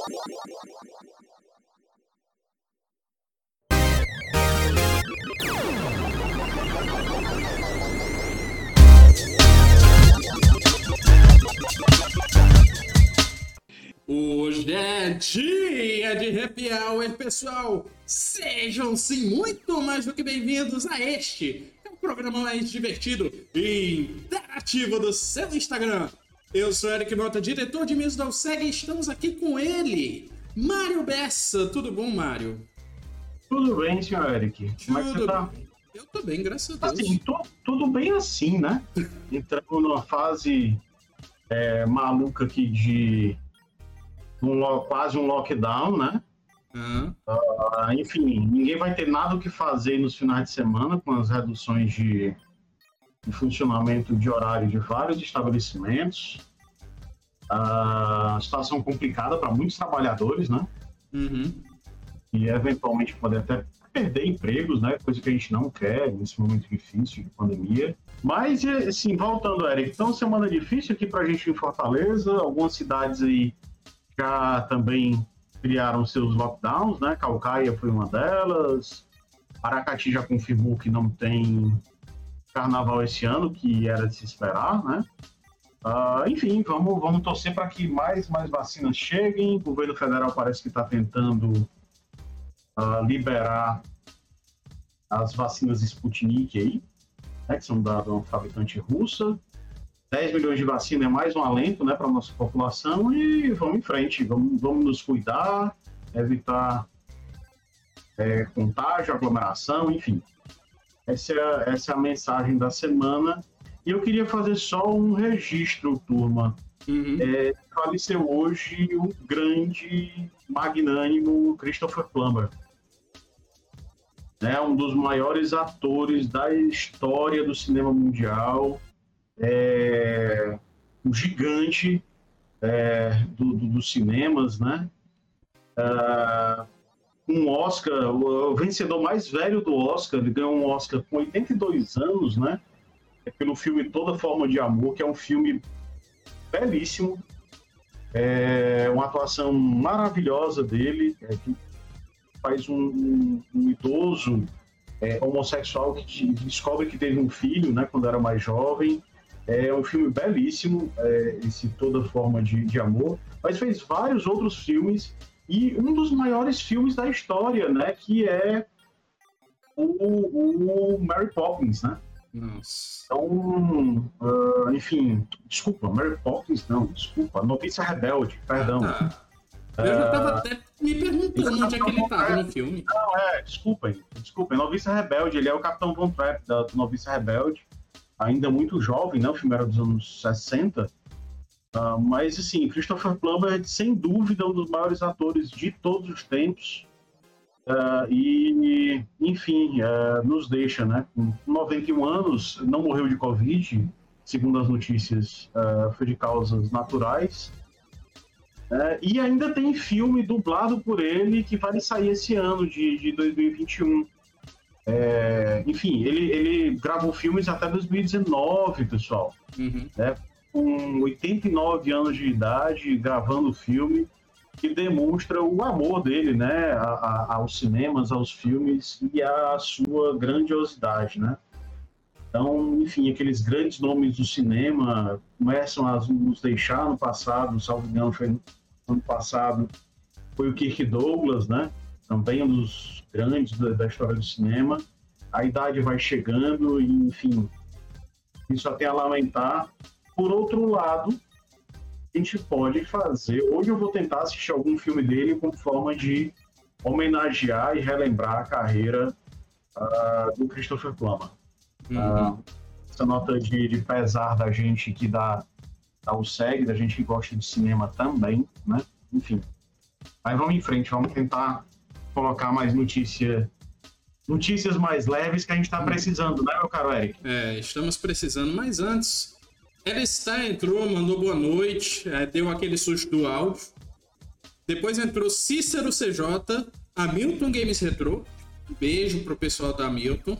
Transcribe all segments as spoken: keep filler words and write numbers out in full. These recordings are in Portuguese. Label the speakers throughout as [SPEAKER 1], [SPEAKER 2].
[SPEAKER 1] Hoje é dia de Happy Hour, pessoal! Sejam sim muito mais do que bem-vindos a este, que é o programa mais divertido e interativo do seu Instagram. Eu sou Eric Mota, diretor de mídias da Alseg, e estamos aqui com ele, Mário Bessa. Tudo bom, Mário?
[SPEAKER 2] Tudo bem, senhor Eric. Como é que você tá?
[SPEAKER 1] Eu tô bem, graças a Deus.
[SPEAKER 2] Assim, tô, tudo bem assim, né? Entramos numa fase é, maluca aqui de um, quase um lockdown, né?
[SPEAKER 1] Uhum.
[SPEAKER 2] Uh, enfim, ninguém vai ter nada o que fazer nos finais de semana com as reduções de, de funcionamento de horário de vários estabelecimentos. Uh, situação complicada para muitos trabalhadores, né?
[SPEAKER 1] Uhum.
[SPEAKER 2] E eventualmente poder até perder empregos, né? Coisa que a gente não quer nesse momento difícil de pandemia. Mas, assim, voltando, Eric, então semana difícil aqui pra gente em Fortaleza, algumas cidades aí já também criaram seus lockdowns, né? Calcaia foi uma delas, Aracati já confirmou que não tem carnaval esse ano, que era de se esperar, né? Uh, enfim, vamos, vamos torcer para que mais, mais vacinas cheguem. O governo federal parece que está tentando Uh, liberar as vacinas Sputnik aí, né, que são da, da fabricante russa. dez milhões de vacina é mais um alento, né, para a nossa população, e vamos em frente, vamos, vamos nos cuidar, evitar é, contágio, aglomeração, enfim. Essa é, essa é a mensagem da semana. E eu queria fazer só um registro, turma.
[SPEAKER 1] Uhum.
[SPEAKER 2] É, faleceu hoje o grande, magnânimo Christopher Plummer. É um dos maiores atores da história do cinema mundial, é, um gigante é, do, do, dos cinemas, né? É, um Oscar, o vencedor mais velho do Oscar, ele ganhou um Oscar com oitenta e dois anos, né? É pelo filme Toda Forma de Amor, que é um filme belíssimo, é uma atuação maravilhosa dele, é, que faz um, um, um idoso é, homossexual que descobre que teve um filho, né, quando era mais jovem. É um filme belíssimo, é, esse Toda Forma de, de Amor, mas fez vários outros filmes, e um dos maiores filmes da história, né, que é o, o Mary Poppins, né?
[SPEAKER 1] Nossa.
[SPEAKER 2] Então, uh, enfim, desculpa, Mary Poppins não, desculpa, Noviça Rebelde, perdão.
[SPEAKER 1] Ah, tá. Eu já tava até me perguntando onde é que ele tava no filme.
[SPEAKER 2] Não, é, desculpem, desculpem, Noviça Rebelde, ele é o Capitão Von Trapp da Noviça Rebelde, ainda muito jovem, né, o filme era dos anos sessenta, uh, mas assim, Christopher Plummer é sem dúvida um dos maiores atores de todos os tempos, uh, e, enfim, uh, nos deixa, né, com noventa e um anos, não morreu de Covid, segundo as notícias, uh, foi de causas naturais. É, e ainda tem filme dublado por ele que vai sair esse ano, de, de dois mil e vinte e um. É, enfim, ele, ele gravou filmes até dois mil e dezenove, pessoal.
[SPEAKER 1] Uhum.
[SPEAKER 2] Né, com oitenta e nove anos de idade, gravando filme, que demonstra o amor dele, né, a, a, aos cinemas, aos filmes e a sua grandiosidade, né? Então, enfim, aqueles grandes nomes do cinema começam a nos deixar no passado, salvo engano, foi no ano passado, foi o Kirk Douglas, né? Também um dos grandes da, da história do cinema. A idade vai chegando e, enfim, isso até a lamentar. Por outro lado, a gente pode fazer... Hoje eu vou tentar assistir algum filme dele com forma de homenagear e relembrar a carreira uh, do Christopher Plummer.
[SPEAKER 1] Uhum.
[SPEAKER 2] Uh, essa nota de, de pesar da gente que dá, dá o segue, da gente que gosta de cinema também, né? Enfim. Aí vamos em frente, vamos tentar colocar mais notícia, notícias mais leves que a gente está precisando, né, meu caro Eric?
[SPEAKER 1] É, estamos precisando, mas antes, Elestar entrou, mandou boa noite, é, deu aquele susto do áudio. Depois entrou Cícero C J, Hamilton Games Retro, beijo pro pessoal da Hamilton.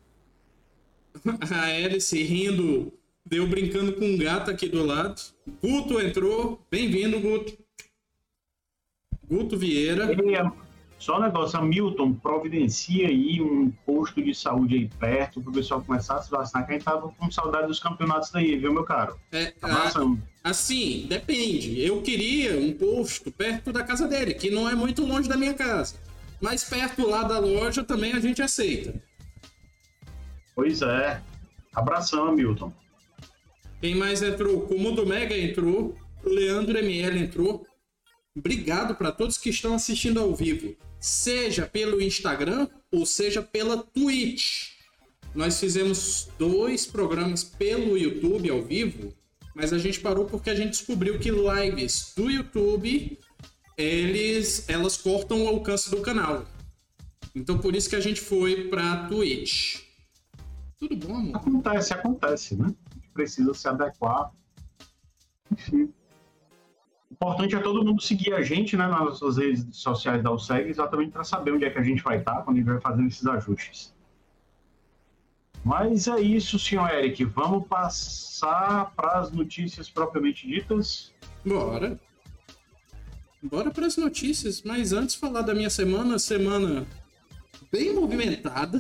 [SPEAKER 1] A Alice rindo, deu brincando com um gato aqui do lado. Guto entrou, bem-vindo, Guto. Guto Vieira.
[SPEAKER 2] Ele é... Só um negócio, Hamilton, providencia aí um posto de saúde aí perto para o pessoal começar a se vacinar, que a gente tava com saudade dos campeonatos daí, viu, meu caro?
[SPEAKER 1] É, a, assim, depende. Eu queria um posto perto da casa dele, que não é muito longe da minha casa. Mas perto lá da loja também a gente aceita.
[SPEAKER 2] Pois é. Abração, Hamilton.
[SPEAKER 1] Quem mais entrou? O Comundo Mega entrou. O Leandro M L entrou. Obrigado para todos que estão assistindo ao vivo, seja pelo Instagram ou seja pela Twitch. Nós fizemos dois programas pelo YouTube ao vivo, mas a gente parou porque a gente descobriu que lives do YouTube, eles, elas cortam o alcance do canal. Então por isso que a gente foi para Twitch. Tudo bom, amor?
[SPEAKER 2] Acontece, acontece, né? A gente precisa se adequar. Enfim. O importante é todo mundo seguir a gente, né, nas nossas redes sociais da U S E G, exatamente para saber onde é que a gente vai estar quando a gente vai fazendo esses ajustes. Mas é isso, senhor Eric. Vamos passar para as notícias propriamente ditas?
[SPEAKER 1] Bora. Bora para as notícias, mas antes falar da minha semana, semana bem movimentada,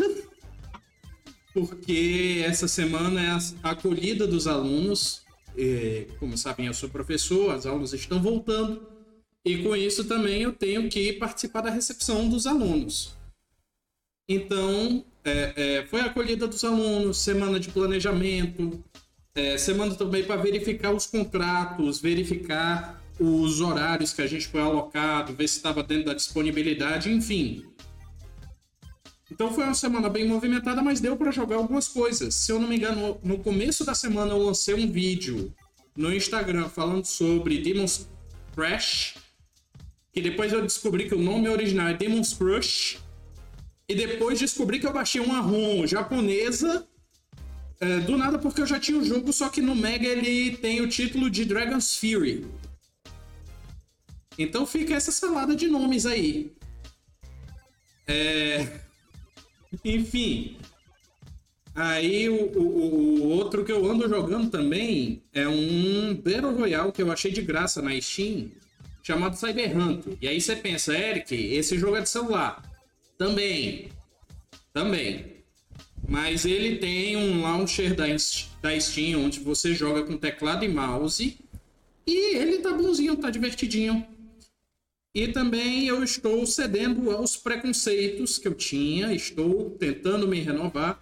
[SPEAKER 1] porque essa semana é a acolhida dos alunos. E, como sabem, eu sou professor, as aulas estão voltando e com isso também eu tenho que participar da recepção dos alunos. Então, é, é, foi a acolhida dos alunos, semana de planejamento, é, semana também para verificar os contratos, verificar os horários que a gente foi alocado, ver se estava dentro da disponibilidade, enfim. Então foi uma semana bem movimentada, mas deu para jogar algumas coisas. Se eu não me engano, no começo da semana eu lancei um vídeo no Instagram falando sobre Demon's Crash, que depois eu descobri que o nome original é Demon's Crush, e depois descobri que eu baixei uma ROM japonesa, é, do nada porque eu já tinha o jogo, só que no Mega ele tem o título de Dragon's Fury. Então fica essa salada de nomes aí. É... Enfim, aí o, o, o outro que eu ando jogando também é um Battle Royale que eu achei de graça na Steam, chamado Cyberhunt. E aí você pensa, Eric, esse jogo é de celular. Também, também. Mas ele tem um launcher da, da Steam, onde você joga com teclado e mouse. E ele tá bonzinho, tá divertidinho. E também eu estou cedendo aos preconceitos que eu tinha, estou tentando me renovar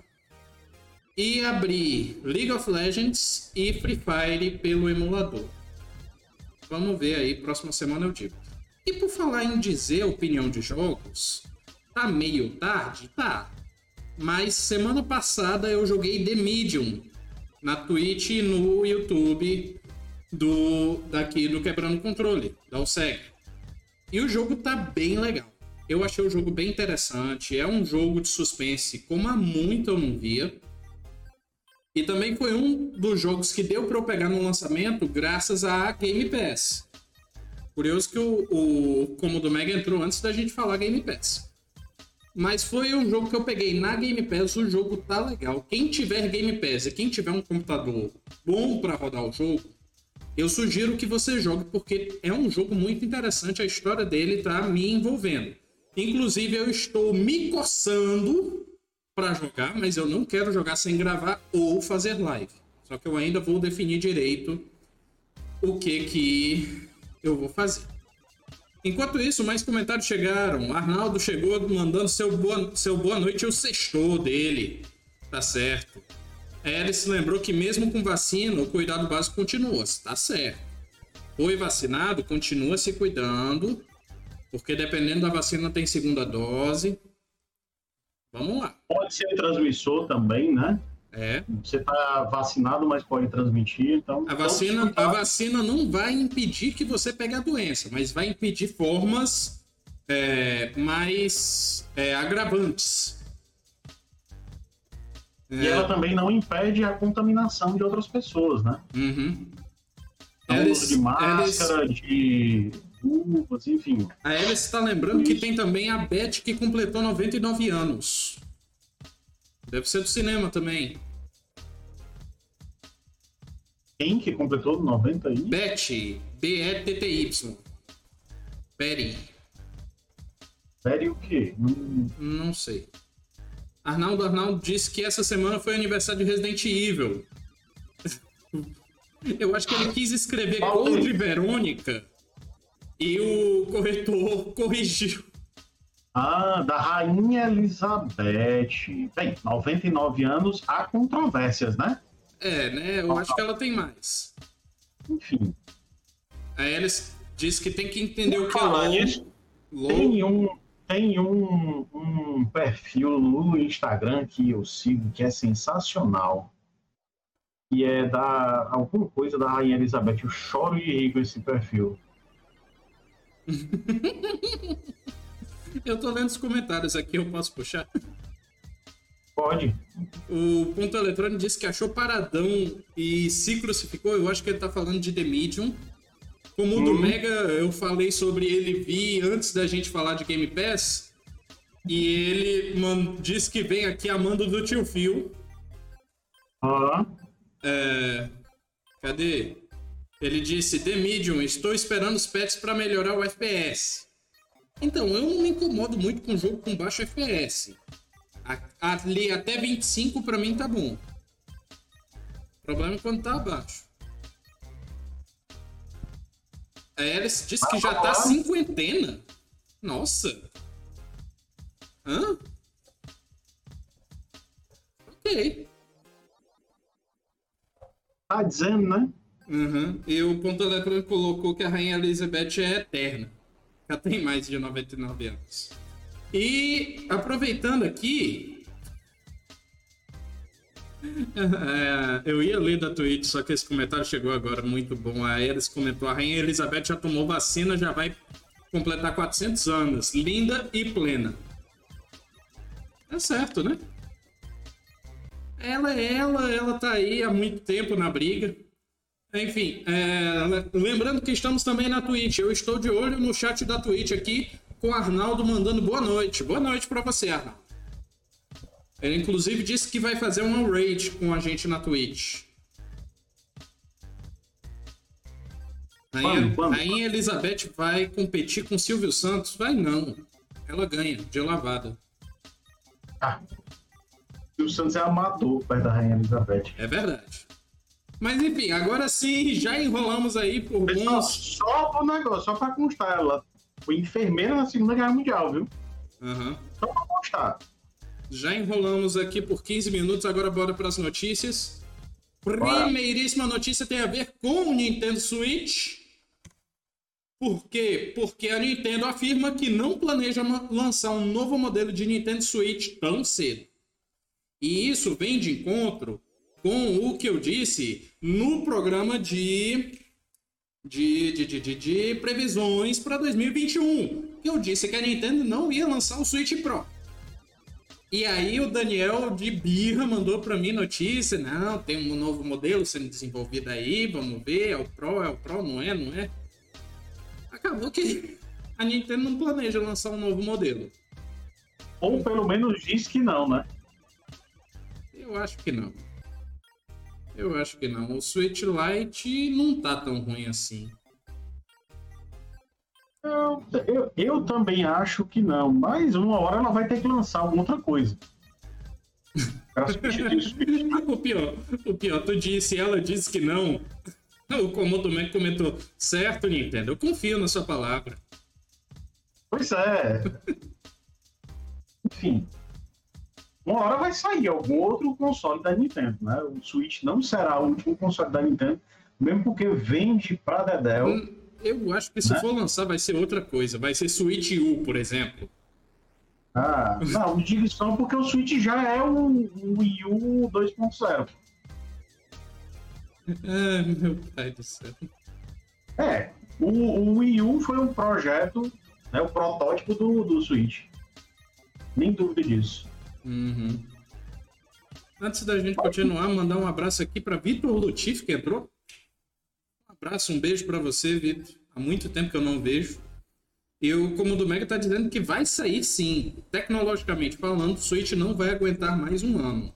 [SPEAKER 1] e abrir League of Legends e Free Fire pelo emulador. Vamos ver aí, próxima semana eu digo. E por falar em dizer opinião de jogos, tá meio tarde? Tá. Mas semana passada eu joguei The Medium na Twitch e no YouTube do, daqui do Quebrando o Controle, da U S E G. E o jogo tá bem legal. Eu achei o jogo bem interessante. É um jogo de suspense como há muito eu não via. E também foi um dos jogos que deu para eu pegar no lançamento graças a Game Pass. Curioso que o, o Comodo Mega entrou antes da gente falar Game Pass. Mas foi um jogo que eu peguei na Game Pass. O jogo tá legal. Quem tiver Game Pass e quem tiver um computador bom para rodar o jogo, eu sugiro que você jogue, porque é um jogo muito interessante, a história dele tá me envolvendo. Inclusive, eu estou me coçando para jogar, mas eu não quero jogar sem gravar ou fazer live. Só que eu ainda vou definir direito o que que eu vou fazer. Enquanto isso, mais comentários chegaram. Arnaldo chegou mandando seu boa, seu boa noite e o sextou dele. Tá certo. Alice lembrou que mesmo com vacina, o cuidado básico continua. Tá certo. Foi vacinado, continua se cuidando, porque dependendo da vacina tem segunda dose. Vamos lá.
[SPEAKER 2] Pode ser transmissor também, né?
[SPEAKER 1] É.
[SPEAKER 2] Você tá vacinado, mas pode transmitir, então...
[SPEAKER 1] A vacina, então, a vacina não vai impedir que você pegue a doença, mas vai impedir formas é, mais é, agravantes.
[SPEAKER 2] E ela também não impede a contaminação de outras pessoas, né?
[SPEAKER 1] Uhum.
[SPEAKER 2] Então,
[SPEAKER 1] Alice,
[SPEAKER 2] uso de máscara,
[SPEAKER 1] Alice,
[SPEAKER 2] de luvas, enfim.
[SPEAKER 1] A Alice está lembrando que tem também a Beth, que completou noventa e nove anos. Deve ser do cinema também.
[SPEAKER 2] Quem que completou noventa aí?
[SPEAKER 1] Beth, B E T T Y. Betty.
[SPEAKER 2] Sério o quê? Não...
[SPEAKER 1] Não sei. Arnaldo Arnaldo disse que essa semana foi aniversário de Resident Evil. Eu acho que ele quis escrever Code Verônica e o corretor corrigiu.
[SPEAKER 2] Ah, da Rainha Elizabeth. Bem, noventa e nove anos, há controvérsias, né?
[SPEAKER 1] É, né? Eu acho que ela tem mais.
[SPEAKER 2] Enfim.
[SPEAKER 1] A Alice disse que tem que entender o que é LOL. LOL.
[SPEAKER 2] Tem um, tem um, um perfil no Instagram que eu sigo que é sensacional. E é da alguma coisa da Rainha Elizabeth. Eu choro de rir com esse perfil.
[SPEAKER 1] Eu tô lendo os comentários aqui, eu posso puxar?
[SPEAKER 2] Pode.
[SPEAKER 1] O Ponto Eletrônico disse que achou paradão e se crucificou. Eu acho que ele tá falando de The Medium. Como o do Mega, eu falei sobre ele vir antes da gente falar de Game Pass. E ele man, disse que vem aqui amando do tio Phil.
[SPEAKER 2] Ah.
[SPEAKER 1] É, cadê? Ele disse: The Medium, estou esperando os patches para melhorar o F P S. Então, eu não me incomodo muito com um jogo com baixo F P S. Ali até vinte e cinco para mim tá bom. O problema é quando tá abaixo. A Alice disse que já tá cinquentena. Nossa. Hã? Ok.
[SPEAKER 2] Tá dizendo, né?
[SPEAKER 1] Uhum. E o Ponto Eletrônico colocou que a Rainha Elizabeth é eterna. Já tem mais de noventa e nove anos. E aproveitando aqui... é, eu ia ler da Twitch, só que esse comentário chegou agora, muito bom. A Eris comentou: a Rainha Elizabeth já tomou vacina, já vai completar quatrocentos anos. Linda e plena. É certo, né? Ela é ela, ela tá aí há muito tempo na briga. Enfim, é, lembrando que estamos também na Twitch. Eu estou de olho no chat da Twitch aqui, com o Arnaldo mandando boa noite. Boa noite pra você, Arnaldo. Ele inclusive disse que vai fazer uma raid com a gente na Twitch. Rainha, Rainha Elizabeth vai competir com Silvio Santos? Vai não. Ela ganha, de lavada.
[SPEAKER 2] Ah, Silvio Santos é amador perto da Rainha Elizabeth.
[SPEAKER 1] É verdade. Mas enfim, agora sim, já enrolamos aí por
[SPEAKER 2] Pessoal,
[SPEAKER 1] bons...
[SPEAKER 2] Só o negócio, só pra constar, ela foi enfermeira na Segunda Guerra Mundial, viu?
[SPEAKER 1] Uhum.
[SPEAKER 2] Só pra constar.
[SPEAKER 1] Já enrolamos aqui por quinze minutos, agora bora para as notícias. Primeiríssima notícia tem a ver com o Nintendo Switch. Por quê? Porque a Nintendo afirma que não planeja lançar um novo modelo de Nintendo Switch tão cedo. E isso vem de encontro com o que eu disse no programa de, de, de, de, de, de previsões para dois mil e vinte e um. Eu disse que a Nintendo não ia lançar o Switch Pro. E aí o Daniel de birra mandou para mim notícia: não, tem um novo modelo sendo desenvolvido aí, vamos ver, é o Pro, é o Pro, não é, não é? Acabou que a Nintendo não planeja lançar um novo modelo.
[SPEAKER 2] Ou pelo menos diz que não, né?
[SPEAKER 1] Eu acho que não. Eu acho que não. O Switch Lite não tá tão ruim assim.
[SPEAKER 2] Eu, eu, eu também acho que não, mas uma hora ela vai ter que lançar alguma outra coisa.
[SPEAKER 1] o pior, o pior, tu disse, ela disse que não. O Komodo Man comentou: certo, Nintendo, eu confio na sua palavra.
[SPEAKER 2] Pois é. Enfim. Uma hora vai sair algum outro console da Nintendo, né? O Switch não será o último console da Nintendo, mesmo porque vende pra Dedéu.
[SPEAKER 1] Hum, eu acho que se né? for lançar vai ser outra coisa. Vai ser Switch U, por exemplo.
[SPEAKER 2] Ah, não, não digo isso não, porque o Switch já é o, o Wii U dois ponto zero.
[SPEAKER 1] Ah, meu pai do céu.
[SPEAKER 2] É, o, o Wii U foi um projeto, né, o protótipo do, do Switch. Nem dúvida disso.
[SPEAKER 1] Uhum. Antes da gente continuar, mandar um abraço aqui para Vitor Lutif, que entrou. Um abraço, um beijo para você, Vitor. Há muito tempo que eu não vejo. E o Komodo Mega tá dizendo que vai sair sim. Tecnologicamente falando, o Switch não vai aguentar mais um ano.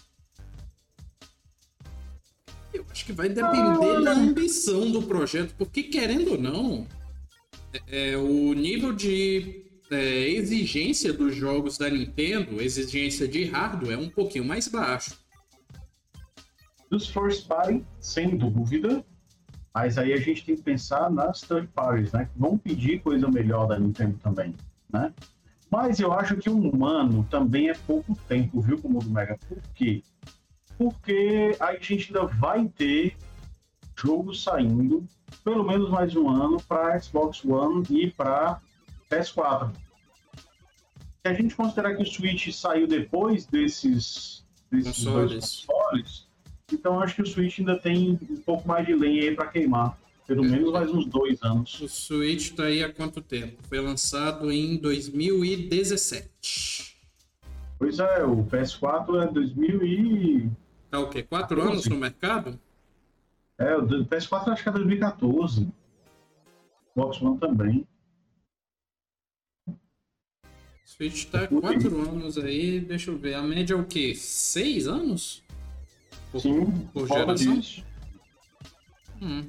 [SPEAKER 1] Eu acho que vai depender da ambição do projeto, porque querendo ou não, é, é, o nível de é, exigência dos jogos da Nintendo, exigência de hardware, é um pouquinho mais baixo.
[SPEAKER 2] Dos first party, sem dúvida, mas aí a gente tem que pensar nas third parties, né? Que vão pedir coisa melhor da Nintendo também, né? Mas eu acho que um ano também é pouco tempo, viu, como do Mega? Por quê? Porque a gente ainda vai ter jogo saindo, pelo menos mais um ano, para Xbox One e para P S quatro. Se a gente considerar que o Switch saiu depois desses, desses
[SPEAKER 1] Consoles.
[SPEAKER 2] dois consoles, então acho que o Switch ainda tem um pouco mais de lenha aí para queimar. Pelo
[SPEAKER 1] É.
[SPEAKER 2] menos mais uns dois anos.
[SPEAKER 1] O Switch tá aí há quanto tempo? Foi lançado em dois mil e dezessete.
[SPEAKER 2] Pois é, o P S quatro é dois mil e...
[SPEAKER 1] Tá o quê? Quatro anos no mercado?
[SPEAKER 2] É, o P S quatro acho que é dois mil e quatorze. O Xbox One também.
[SPEAKER 1] O Switch tá há quatro anos aí, deixa eu ver. A média é o quê? Seis anos? Por,
[SPEAKER 2] Sim,
[SPEAKER 1] por
[SPEAKER 2] fora
[SPEAKER 1] geração?
[SPEAKER 2] disso.
[SPEAKER 1] Hum.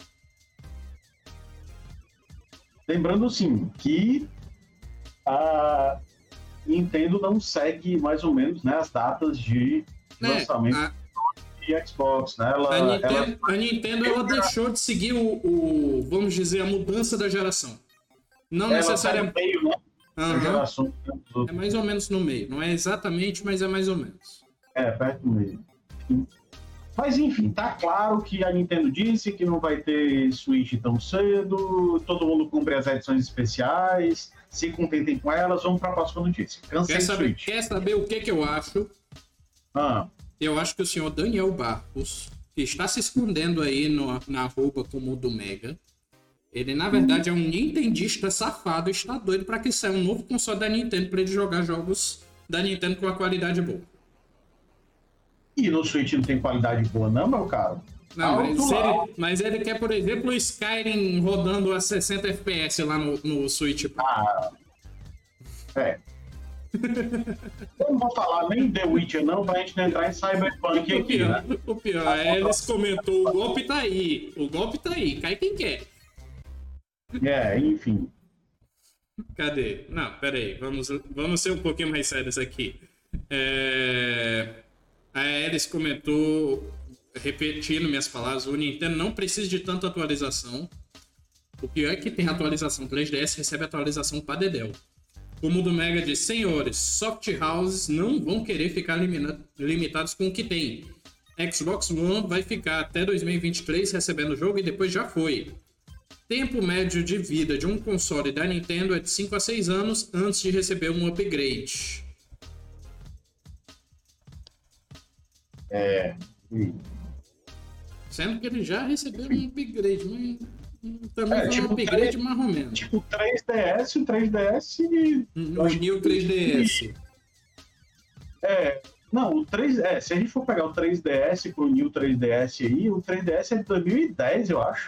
[SPEAKER 2] Lembrando, sim, que a Nintendo não segue mais ou menos, né, as datas de
[SPEAKER 1] É,
[SPEAKER 2] lançamento
[SPEAKER 1] a,
[SPEAKER 2] de Xbox, né? Ela,
[SPEAKER 1] a Nintendo,
[SPEAKER 2] ela-
[SPEAKER 1] a Nintendo ela deixou de seguir o, o, vamos dizer, a mudança da geração. Não
[SPEAKER 2] ela tá no
[SPEAKER 1] necessariamente.
[SPEAKER 2] meio, né, da
[SPEAKER 1] Aham.
[SPEAKER 2] geração.
[SPEAKER 1] É mais ou menos no meio. Não é exatamente, mas é mais ou menos.
[SPEAKER 2] É, perto do meio. Mas enfim, tá claro que a Nintendo disse que não vai ter Switch tão cedo, todo mundo cumpre as edições especiais, se contentem com elas, vamos para a próxima notícia. Cansei
[SPEAKER 1] Quer
[SPEAKER 2] do
[SPEAKER 1] saber,
[SPEAKER 2] Switch.
[SPEAKER 1] quer saber o que, que eu acho?
[SPEAKER 2] Ah,
[SPEAKER 1] Eu acho que o senhor Daniel Barros, que está se escondendo aí no, na arroba como o do Mega, ele na verdade é um nintendista safado e está doido para que saia um novo console da Nintendo para ele jogar jogos da Nintendo com uma qualidade boa.
[SPEAKER 2] e no Switch não tem qualidade boa não, meu caro?
[SPEAKER 1] Não, mas
[SPEAKER 2] Alto lá.
[SPEAKER 1] ele, mas ele quer, por exemplo, o Skyrim rodando a sessenta F P S lá no, no Switch.
[SPEAKER 2] Ah, é. Eu não vou falar nem The Witcher não, pra gente não entrar em Cyberpunk
[SPEAKER 1] O
[SPEAKER 2] aqui,
[SPEAKER 1] pior,
[SPEAKER 2] né?
[SPEAKER 1] o pior é eles comentou, o golpe tá aí, o golpe tá aí, cai quem quer.
[SPEAKER 2] É, enfim.
[SPEAKER 1] Cadê? Não, pera aí, vamos, vamos ser um pouquinho mais sérios aqui. É... A Alice comentou, repetindo minhas palavras, o Nintendo não precisa de tanta atualização. O pior é que tem atualização, três D S recebe atualização para Dedel. Como o do Mega diz, senhores, soft houses não vão querer ficar limina- limitados com o que tem. Xbox One vai ficar até dois mil e vinte e três recebendo o jogo e depois já foi. Tempo médio de vida de um console da Nintendo é de cinco a seis anos antes de receber um upgrade.
[SPEAKER 2] É.
[SPEAKER 1] Sendo que ele já recebeu um upgrade, mas também
[SPEAKER 2] É,
[SPEAKER 1] foi
[SPEAKER 2] tipo,
[SPEAKER 1] um upgrade
[SPEAKER 2] três-
[SPEAKER 1] mais ou menos.
[SPEAKER 2] Tipo, três D S, o três D S...
[SPEAKER 1] No New três D S.
[SPEAKER 2] É, não, o três é, se a gente for pegar o três D S pro New três D S aí, o três D S é de dois mil e dez, eu acho.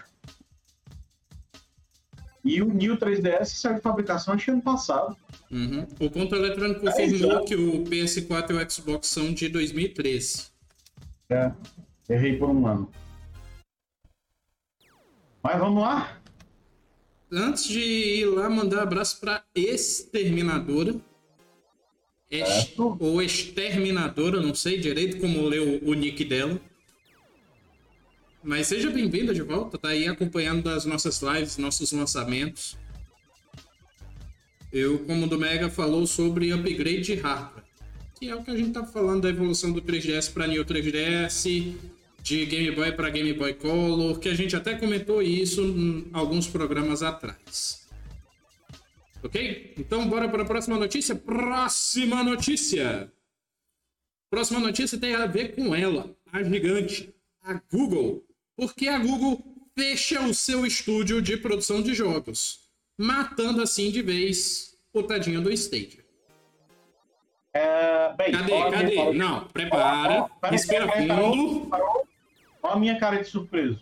[SPEAKER 2] E o New três D S saiu de fabricação acho que ano passado.
[SPEAKER 1] Uhum. O Ponto Eletrônico confirmou que o P S quatro e o Xbox são de dois mil e treze.
[SPEAKER 2] É, errei por um ano. Mas vamos lá?
[SPEAKER 1] Antes de ir lá, mandar um abraço para Exterminadora. Ex-
[SPEAKER 2] Certo.
[SPEAKER 1] ou Exterminadora, não sei direito como ler o, o nick dela. Mas seja bem-vinda de volta, tá aí acompanhando as nossas lives, nossos lançamentos. Eu, como o do Mega, falou sobre upgrade de hardware, que é o que a gente tá falando da evolução do três D S para New três D S, de Game Boy para Game Boy Color, que a gente até comentou isso em alguns programas atrás. Ok? Então bora para a próxima notícia. Próxima notícia! Próxima notícia tem a ver com ela, a gigante, a Google. Porque a Google fecha o seu estúdio de produção de jogos, matando assim de vez o tadinho do Stadia.
[SPEAKER 2] É, bem,
[SPEAKER 1] Cadê?
[SPEAKER 2] olha a minha
[SPEAKER 1] Cadê?
[SPEAKER 2] cara-
[SPEAKER 1] Não, prepara,
[SPEAKER 2] Ó, ó, peraí,
[SPEAKER 1] respira
[SPEAKER 2] peraí, parou,
[SPEAKER 1] fundo.
[SPEAKER 2] parou. Olha a minha cara de surpreso.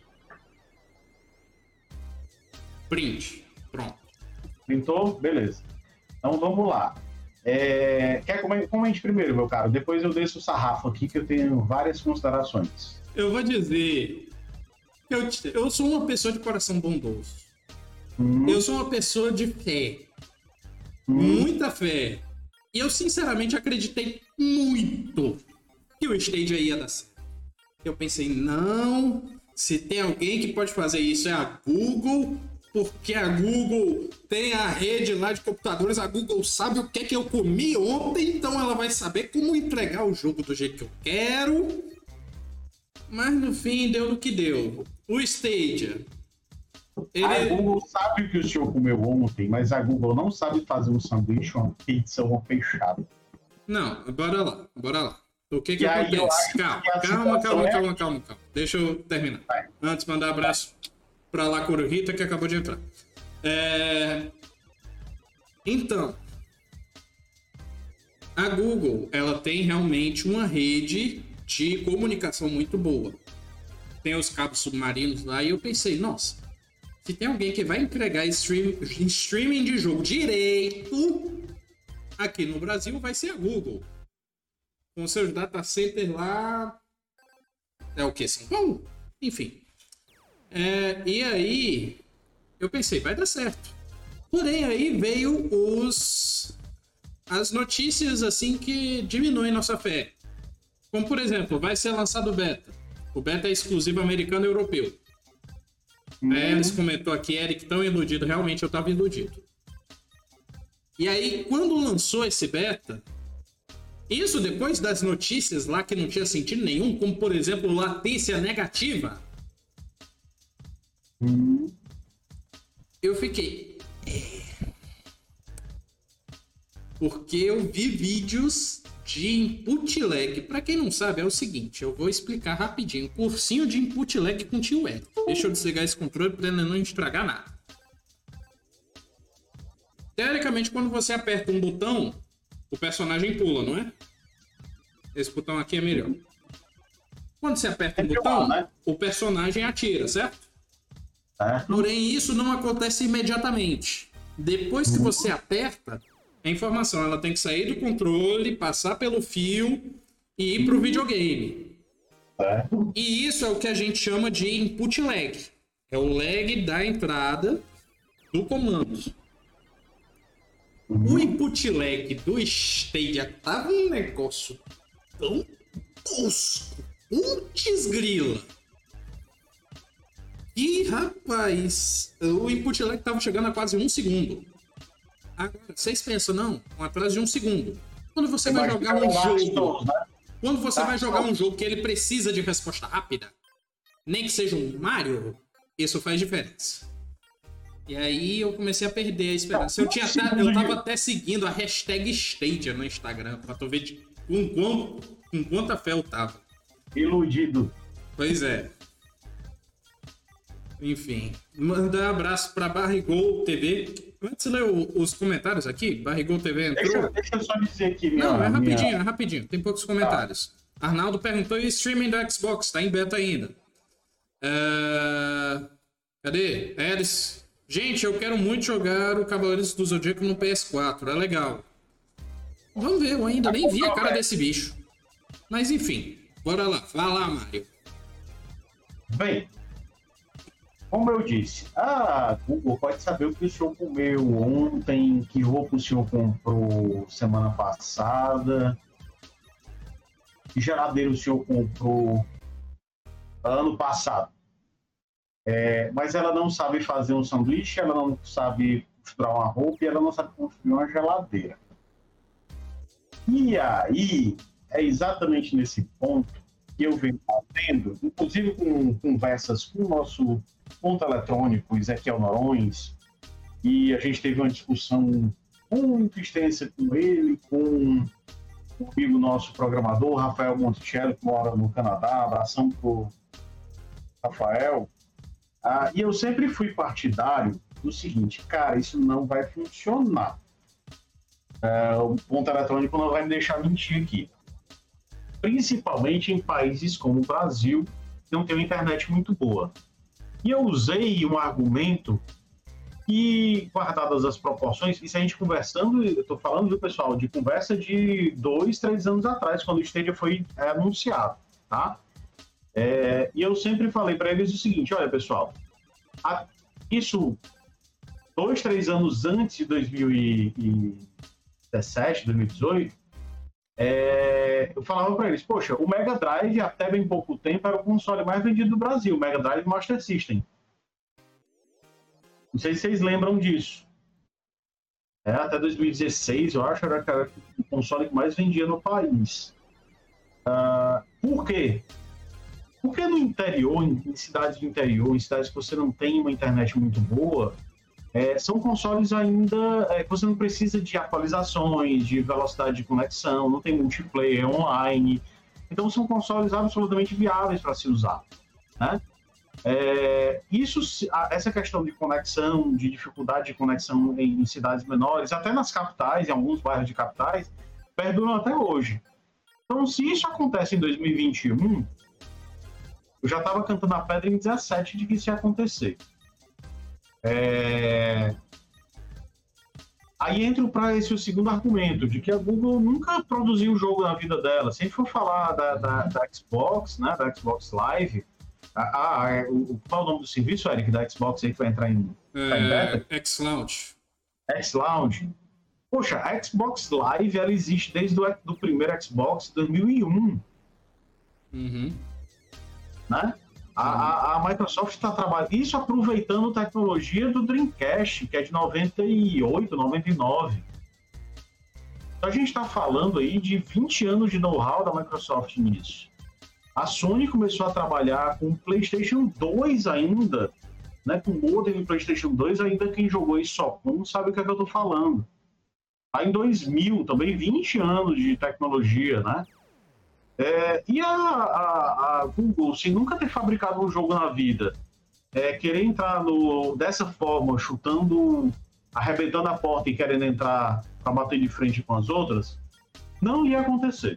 [SPEAKER 1] Print. Pronto.
[SPEAKER 2] Pintou? Beleza. Então vamos lá. É, quer come- comente primeiro, meu caro? Depois eu desço o sarrafo aqui, que eu tenho várias considerações.
[SPEAKER 1] Eu vou dizer que eu, te- eu sou uma pessoa de coração bondoso.
[SPEAKER 2] Hum,
[SPEAKER 1] Eu sou uma pessoa de fé. Hum. Muita fé. E eu, sinceramente, acreditei muito que o Stadia ia dar certo. Eu pensei, não, se tem alguém que pode fazer isso é a Google, porque a Google tem a rede lá de computadores, a Google sabe o que é que eu comi ontem, então ela vai saber como entregar o jogo do jeito que eu quero. Mas no fim deu no que deu. O Stadia. Ele...
[SPEAKER 2] A Google sabe o que o senhor comeu ontem, mas a Google não sabe fazer um sanduíche, uma pizza ou uma fechada.
[SPEAKER 1] Não, bora lá, bora lá. O que que
[SPEAKER 2] e
[SPEAKER 1] acontece? Calma, calma, calma, é... calma, calma, calma. Deixa eu terminar. Vai. Antes, mandar um abraço pra lá, Corujita, que acabou de entrar. É... Então, a Google, ela tem realmente uma rede de comunicação muito boa. Tem os cabos submarinos lá e eu pensei, nossa, se tem alguém que vai entregar stream, streaming de jogo direito aqui no Brasil, vai ser a Google. Com seus data centers lá... É o que? São Paulo? Enfim. É, e aí, eu pensei, vai dar certo. Porém, aí veio os... as notícias, assim, que diminuem nossa fé. Como, por exemplo, vai ser lançado o beta. O beta é exclusivo americano e europeu. Hum. A Alice comentou aqui, Eric, tão iludido. Realmente, eu tava iludido. E aí, quando lançou esse beta... Isso depois das notícias lá que não tinha sentido nenhum, como, por exemplo, latência negativa.
[SPEAKER 2] Hum.
[SPEAKER 1] Eu fiquei... Porque eu vi vídeos de input lag. Pra quem não sabe, é o seguinte, eu vou explicar rapidinho. Cursinho de input lag com tio Eric. Deixa eu desligar esse controle pra não estragar nada. Teoricamente, quando você aperta um botão, o personagem pula, não é? Esse botão aqui é melhor. Quando você aperta um botão, né? O personagem atira, certo?
[SPEAKER 2] É.
[SPEAKER 1] Porém, isso não acontece imediatamente. Depois que você aperta, a informação ela tem que sair do controle, passar pelo fio e ir para o videogame.
[SPEAKER 2] É.
[SPEAKER 1] E isso é o que a gente chama de input lag. É o lag da entrada do comando. O input lag do Stadia tava um negócio tão tosco, putz grila. E, rapaz, o input lag tava chegando a quase um segundo. Agora, vocês pensam, não, um atraso de um segundo. Quando você vai jogar um jogo... Quando você vai jogar um jogo que ele precisa de resposta rápida, nem que seja um Mario, isso faz diferença. E aí eu comecei a perder a esperança. Eu, tinha até, eu tava até seguindo a hashtag Stadia no Instagram, pra tu ver de, com, com, com quanta fé eu tava.
[SPEAKER 2] Iludido.
[SPEAKER 1] Pois é. Enfim. Mandar um abraço pra Barrigol T V. Antes de ler os comentários aqui, Barrigol T V entrou...
[SPEAKER 2] Deixa, deixa eu só dizer aqui... Minha,
[SPEAKER 1] Não, é rapidinho,
[SPEAKER 2] minha...
[SPEAKER 1] é rapidinho. Tem poucos comentários. Ah. Arnaldo perguntou, e streaming do Xbox? Tá em beta ainda. Uh... Cadê? Alice... Gente, eu quero muito jogar o Cavaleiros do Zodíaco no P S quatro, é legal. Vamos ver, eu ainda nem vi a cara desse bicho. Mas enfim, bora lá, vai lá, Mário.
[SPEAKER 2] Bem, como eu disse, a Google pode saber o que o senhor comeu ontem, que roupa o senhor comprou semana passada, que geladeira o senhor comprou ano passado. É, mas ela não sabe fazer um sanduíche, ela não sabe costurar uma roupa e ela não sabe construir uma geladeira. E aí, é exatamente nesse ponto que eu venho fazendo, inclusive com conversas com o nosso ponto eletrônico, Ezequiel Norões, e a gente teve uma discussão muito extensa com ele, com o amigo nosso programador, Rafael Monticello, que mora no Canadá. Abração pro Rafael. Ah, e eu sempre fui partidário do seguinte, cara, isso não vai funcionar. É, o ponto eletrônico não vai me deixar mentir aqui. Principalmente em países como o Brasil, que não tem uma internet muito boa. E eu usei um argumento que, guardadas as proporções, isso a gente conversando, eu estou falando, viu, pessoal, de conversa de dois, três anos atrás, quando o Stadia foi é, anunciado, tá? É, e eu sempre falei para eles o seguinte, olha, pessoal, a, isso dois, três anos antes de dois mil e dezessete, dois mil e dezoito, é, eu falava para eles, poxa, o Mega Drive até bem pouco tempo era o console mais vendido do Brasil, o Mega Drive Master System. Não sei se vocês lembram disso. É, até dois mil e dezesseis, eu acho, era, era o console que mais vendia no país. Uh, por quê? Porque no interior, em, em cidades do interior, em cidades que você não tem uma internet muito boa, é, são consoles ainda é, que você não precisa de atualizações, de velocidade de conexão, não tem multiplayer online. Então são consoles absolutamente viáveis para se usar, né? É, isso, essa questão de conexão, de dificuldade de conexão em, em cidades menores, até nas capitais, em alguns bairros de capitais, perduram até hoje. Então, se isso acontece em dois mil e vinte e um, eu já estava cantando a pedra em dezessete de que isso ia acontecer. É... Aí entra para esse o segundo argumento, de que a Google nunca produziu um jogo na vida dela. Se a gente for falar da, da, da Xbox, né, da Xbox Live, ah, ah, o, qual é o nome do serviço, Eric, da Xbox aí que vai entrar em,
[SPEAKER 1] é,
[SPEAKER 2] em beta?
[SPEAKER 1] Xlounge.
[SPEAKER 2] Xlounge. Poxa, a Xbox Live, ela existe desde o do primeiro Xbox, dois mil e um.
[SPEAKER 1] Uhum.
[SPEAKER 2] Né? A, a, a Microsoft está trabalhando isso aproveitando tecnologia do Dreamcast, que é de noventa e oito, noventa e nove. Então a gente está falando aí de vinte anos de know-how da Microsoft nisso. A Sony começou a trabalhar com o PlayStation dois ainda, né? Com o modem do PlayStation dois, ainda quem jogou isso só com sabe o que é que eu estou falando. Aí em dois mil, também vinte anos de tecnologia, né? É, e a, a, a Google, sem nunca ter fabricado um jogo na vida, é, querer entrar no, dessa forma, chutando, arrebentando a porta e querendo entrar para bater de frente com as outras, não ia acontecer.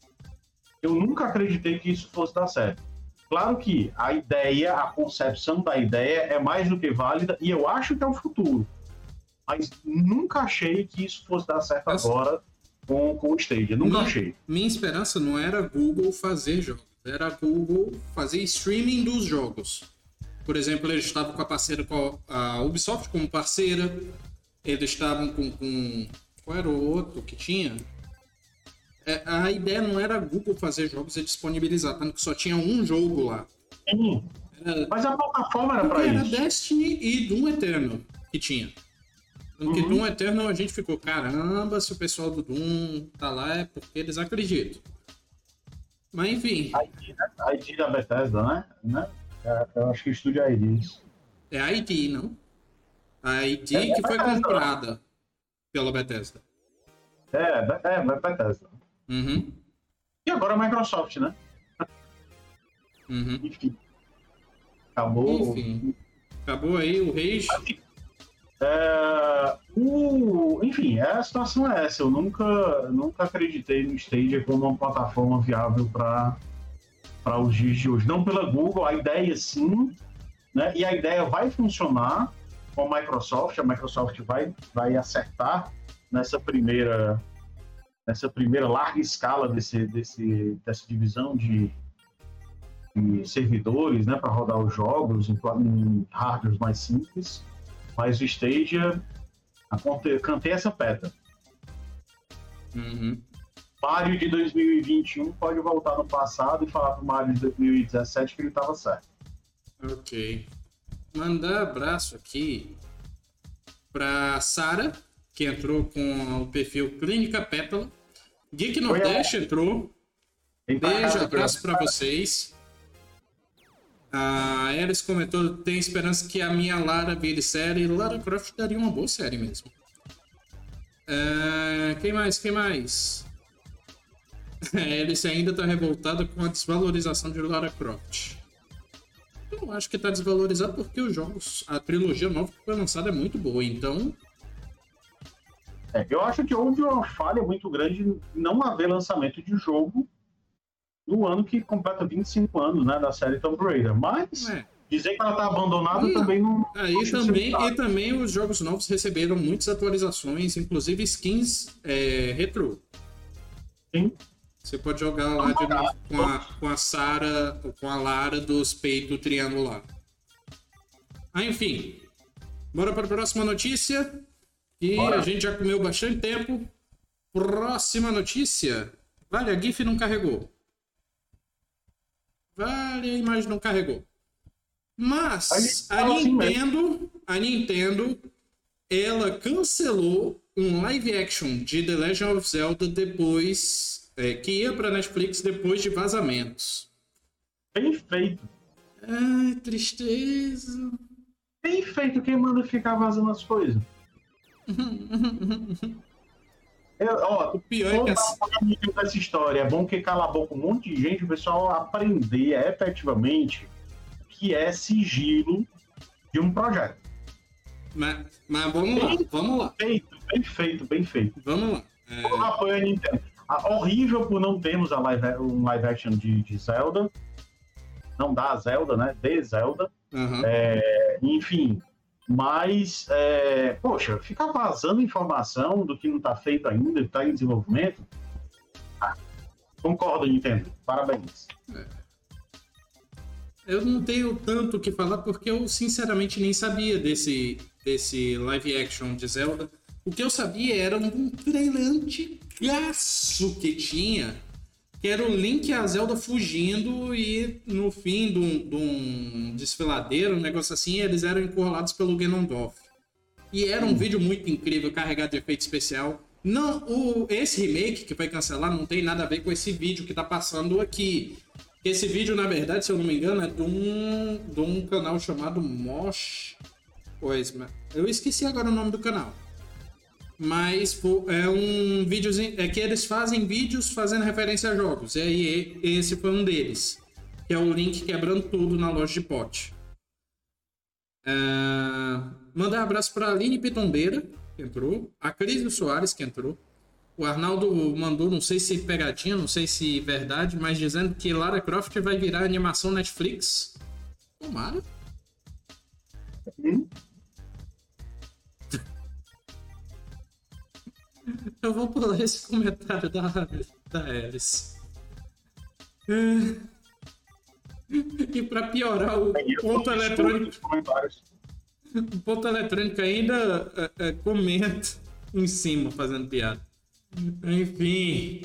[SPEAKER 2] Eu nunca acreditei que isso fosse dar certo. Claro que a ideia, a concepção da ideia é mais do que válida e eu acho que é o futuro. Mas nunca achei que isso fosse dar certo Nossa. agora com, com o Stadia. Nunca
[SPEAKER 1] minha,
[SPEAKER 2] achei.
[SPEAKER 1] Minha esperança não era Google fazer jogos, era Google fazer streaming dos jogos. Por exemplo, eles estavam com a parceira, com a Ubisoft como parceira, eles estavam com, com... Qual era o outro que tinha? É, a ideia não era Google fazer jogos e disponibilizar, tanto que só tinha um jogo lá.
[SPEAKER 2] Sim, era... mas a plataforma era para isso.
[SPEAKER 1] Era Destiny e Doom Eternal que tinha. Porque uhum. Doom Eternal a gente ficou, caramba, se o pessoal do Doom tá lá é porque eles acreditam. Mas enfim.
[SPEAKER 2] A I D, né? A I D da Bethesda, né? É, eu acho que o estúdio é I D.
[SPEAKER 1] É a I D, não? A I D é, que é foi Bethesda, comprada né? pela Bethesda.
[SPEAKER 2] É, é, é Bethesda.
[SPEAKER 1] Uhum.
[SPEAKER 2] E agora a Microsoft, né?
[SPEAKER 1] Uhum.
[SPEAKER 2] Enfim. Acabou.
[SPEAKER 1] Enfim. Acabou aí o Reis.
[SPEAKER 2] É, o, enfim, a situação é essa. Eu nunca, nunca acreditei no Stadia como uma plataforma viável para os dias de hoje. Não pela Google, a ideia sim, né? E a ideia vai funcionar com a Microsoft. A Microsoft vai, vai acertar nessa primeira, nessa primeira larga escala desse, desse, dessa divisão de, de servidores, né? Para rodar os jogos em, em hardwares mais simples. Mas o Stadia, cantei essa pedra.
[SPEAKER 1] Uhum.
[SPEAKER 2] Mario de dois mil e vinte e um pode voltar no passado e falar pro Mario de dois mil e dezessete que ele estava certo.
[SPEAKER 1] Ok. Mandar abraço aqui para Sara, que entrou com o perfil Clínica Pétala. Geek Nordeste entrou. Beijo, abraço para vocês. A Eris comentou, tem esperança que a minha Lara vire série. Lara Croft daria uma boa série mesmo. Uh, quem mais? Quem mais? A Eris ainda tá revoltada com a desvalorização de Lara Croft. Eu acho que tá desvalorizado porque os jogos, a trilogia nova que foi lançada é muito boa, então...
[SPEAKER 2] É, eu acho que houve uma falha muito grande em não haver lançamento de jogo no ano que completa vinte e cinco anos, né, da série Tomb Raider. Mas é. dizer que ela tá abandonada não. também não...
[SPEAKER 1] Aí ah, também, e também os jogos novos receberam muitas atualizações, inclusive skins é, retrô.
[SPEAKER 2] Sim.
[SPEAKER 1] Você pode jogar lá de novo com a, com a Sarah, com a Lara dos peitos triangular. Ah, enfim. Bora para a próxima notícia. E Bora. A gente já comeu bastante tempo. Próxima notícia. Vale, a GIF não carregou. Vale, a imagem não carregou. Mas a Nintendo, a Nintendo, ela cancelou um live action de The Legend of Zelda depois, é, que ia para Netflix depois de vazamentos.
[SPEAKER 2] Bem feito.
[SPEAKER 1] Ai, tristeza.
[SPEAKER 2] Bem feito, quem manda ficar vazando as coisas? Eu, ó,
[SPEAKER 1] o pior é que
[SPEAKER 2] essa... essa história é bom que cala a boca um monte de gente, o pessoal aprender efetivamente o que é sigilo de um projeto.
[SPEAKER 1] Mas, mas vamos bem, lá, vamos lá.
[SPEAKER 2] Feito, bem feito, bem feito.
[SPEAKER 1] Vamos lá. É...
[SPEAKER 2] Eu apoio a Nintendo. Ah, horrível por não termos a live, um live action de, de Zelda. Não dá Zelda, né? De Zelda.
[SPEAKER 1] Uhum.
[SPEAKER 2] É, enfim, mas, é, poxa, ficar vazando informação do que não está feito ainda, que está em desenvolvimento. Ah, concordo, Nintendo. Parabéns.
[SPEAKER 1] É. Eu não tenho tanto o que falar porque eu, sinceramente, nem sabia desse, desse live action de Zelda. O que eu sabia era um trailer antigaço que tinha, que era o Link e a Zelda fugindo e no fim de um, de um desfiladeiro, um negócio assim, eles eram encurralados pelo Ganondorf. E era um hum. vídeo muito incrível, carregado de efeito especial. Não, o, esse remake que foi cancelar não tem nada a ver com esse vídeo que tá passando aqui. Esse vídeo, na verdade, se eu não me engano, é de um, de um canal chamado Mosh. Pois, eu esqueci agora o nome do canal. Mas é um videozinho. É que eles fazem vídeos fazendo referência a jogos. E aí esse foi um deles. Que é o Link quebrando tudo na loja de pote. Uh, mandar um abraço para a Aline Pitombeira, que entrou. A Cris Soares, que entrou. O Arnaldo mandou, não sei se pegadinha, não sei se verdade, mas dizendo que Lara Croft vai virar animação Netflix. Tomara.
[SPEAKER 2] Hum?
[SPEAKER 1] Eu vou pular esse comentário da, da Alice. É... E para piorar, o ponto eletrônico. O ponto eletrônico ainda é, é, comenta em cima, fazendo piada. Enfim.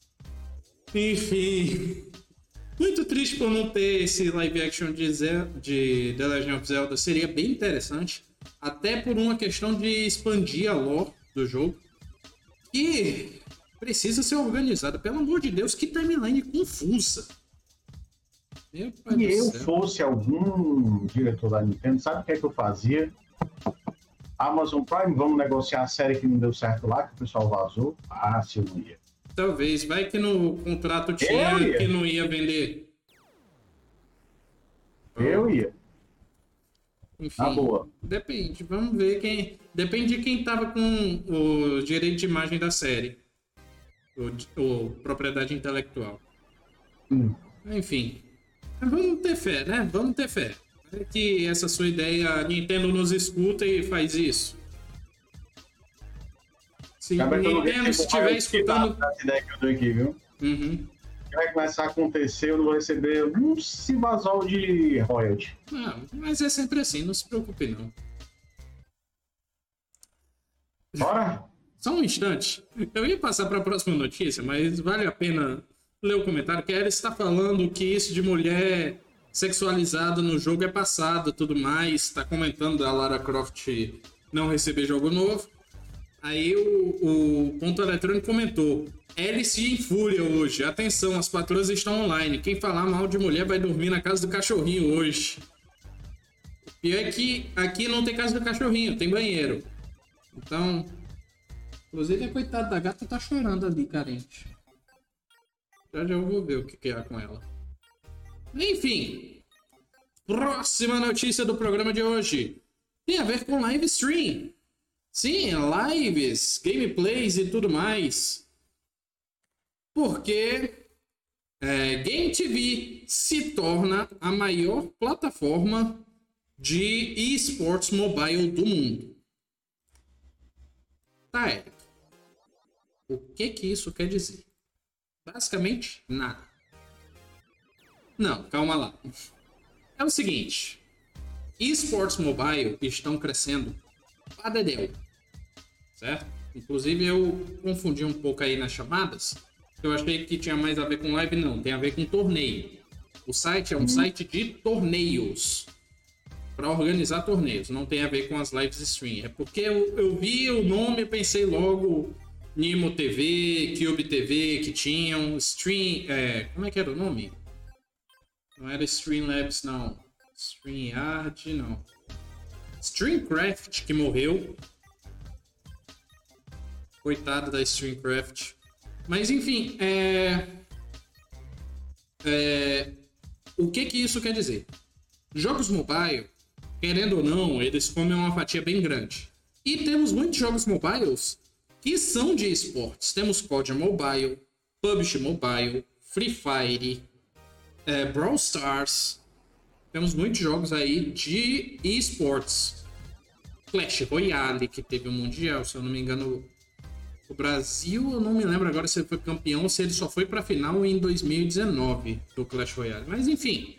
[SPEAKER 1] Enfim. Muito triste por não ter esse live action de, Ze- de The Legend of Zelda. Seria bem interessante. Até por uma questão de expandir a lore do jogo. E precisa ser organizada. Pelo amor de Deus, que timeline confusa.
[SPEAKER 2] Se eu fosse algum diretor da Nintendo, sabe o que é que eu fazia? Amazon Prime, vamos negociar a série que não deu certo lá, que o pessoal vazou. Ah, se eu não ia.
[SPEAKER 1] Talvez, vai que no contrato tinha que não ia vender.
[SPEAKER 2] Eu ia.
[SPEAKER 1] Enfim,
[SPEAKER 2] tá boa.
[SPEAKER 1] Depende, vamos ver quem... Depende de quem tava com o direito de imagem da série. Ou propriedade intelectual.
[SPEAKER 2] Hum.
[SPEAKER 1] Enfim, vamos ter fé, né? Vamos ter fé. É que essa sua ideia, a Nintendo nos escuta e faz isso. Se a Nintendo estiver escutando...
[SPEAKER 2] Essa ideia que eu dou aqui, viu?
[SPEAKER 1] Uhum.
[SPEAKER 2] Vai começar a acontecer, eu não vou receber um cibazol de royalty.
[SPEAKER 1] Não, mas é sempre assim, não se preocupe não.
[SPEAKER 2] Bora?
[SPEAKER 1] Só um instante. Eu ia passar para a próxima notícia, mas vale a pena ler o comentário, que a Alice está falando que isso de mulher sexualizada no jogo é passado, tudo mais. Está comentando da Lara Croft não receber jogo novo. Aí o, o Ponto Eletrônico comentou: Alice em fúria hoje. Atenção, as patroas estão online. Quem falar mal de mulher vai dormir na casa do cachorrinho hoje. O pior é que aqui não tem casa do cachorrinho, tem banheiro. Então, inclusive a coitada da gata tá chorando ali, carente. Já já eu vou ver o que, que é com ela. Enfim, próxima notícia do programa de hoje tem a ver com live stream. Sim, lives, gameplays e tudo mais. Porque é, Game T V se torna a maior plataforma de esports mobile do mundo. Tá, Érico. O que que isso quer dizer? Basicamente, nada. Não, calma lá. É o seguinte. Esports mobile estão crescendo Padedel, certo? Inclusive eu confundi um pouco aí nas chamadas, eu achei que tinha mais a ver com live, não, tem a ver com torneio. O site é um hum. site de torneios, para organizar torneios, não tem a ver com as lives stream. É porque eu, eu vi o nome e pensei logo Nimo T V, Cube T V, que tinham stream... É, como é que era o nome? Não era Streamlabs, não. StreamYard, não. Streamcraft, que morreu. Coitado da Streamcraft. Mas, enfim, é... É... o que que isso quer dizer? Jogos mobile, querendo ou não, eles comem uma fatia bem grande. E temos muitos jogos mobiles que são de esportes. Temos C O D Mobile, P U B G Mobile, Free Fire, é, Brawl Stars. Temos muitos jogos aí de esportes. Clash Royale, que teve um mundial, se eu não me engano. O Brasil, eu não me lembro agora se ele foi campeão ou se ele só foi pra final em dois mil e dezenove do Clash Royale. Mas enfim.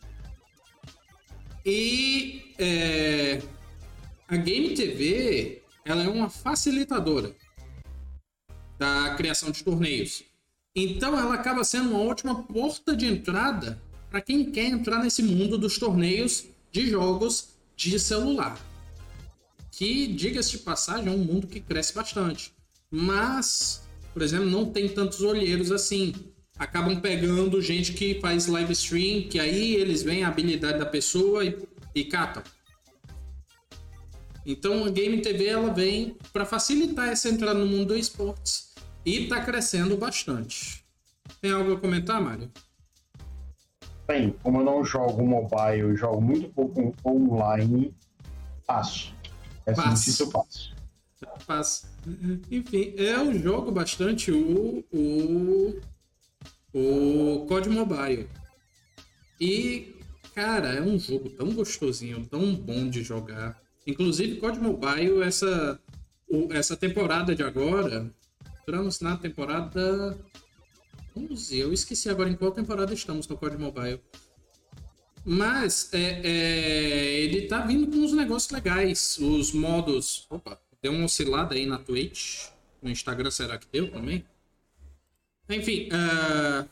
[SPEAKER 1] E é, a Game T V, ela é uma facilitadora da criação de torneios. Então ela acaba sendo uma ótima porta de entrada para quem quer entrar nesse mundo dos torneios de jogos de celular. Que, diga-se de passagem, é um mundo que cresce bastante. Mas, por exemplo, não tem tantos olheiros assim. Acabam pegando gente que faz live stream, que aí eles veem a habilidade da pessoa e, e catam. Então a Game T V ela vem para facilitar essa entrada no mundo dos esportes e está crescendo bastante. Tem algo a comentar, Mário?
[SPEAKER 2] Bem, como eu não jogo mobile, eu jogo muito pouco online, passo. Essa notícia eu passo.
[SPEAKER 1] Passo. Enfim, eu jogo bastante o... o... o C O D Mobile. E, cara, é um jogo tão gostosinho, tão bom de jogar. Inclusive, C O D Mobile, essa, o, essa temporada de agora, entramos na temporada onze. Eu esqueci agora em qual temporada estamos no C O D Mobile. Mas, é, é, ele tá vindo com uns negócios legais. Os modos... Opa, deu uma oscilada aí na Twitch. No Instagram, será que deu também? Enfim, uh,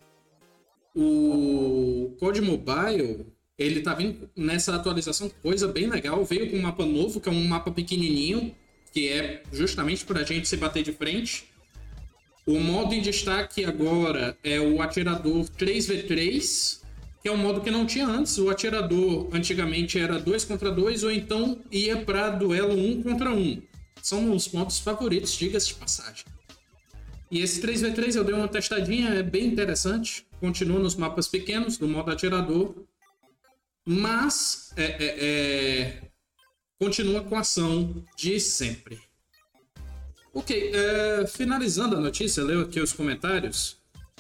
[SPEAKER 1] o C O D Mobile, ele tá vindo nessa atualização, coisa bem legal. Veio com um mapa novo, que é um mapa pequenininho, que é justamente pra gente se bater de frente. O modo em destaque agora é o atirador três contra três, que é um modo que não tinha antes. O atirador antigamente era dois contra dois, ou então ia pra duelo um contra um. São os modos favoritos, diga-se de passagem. E esse três contra três eu dei uma testadinha, é bem interessante. Continua nos mapas pequenos, do modo atirador. Mas é, é, é, continua com a ação de sempre. Ok, é, finalizando a notícia, leu aqui os comentários.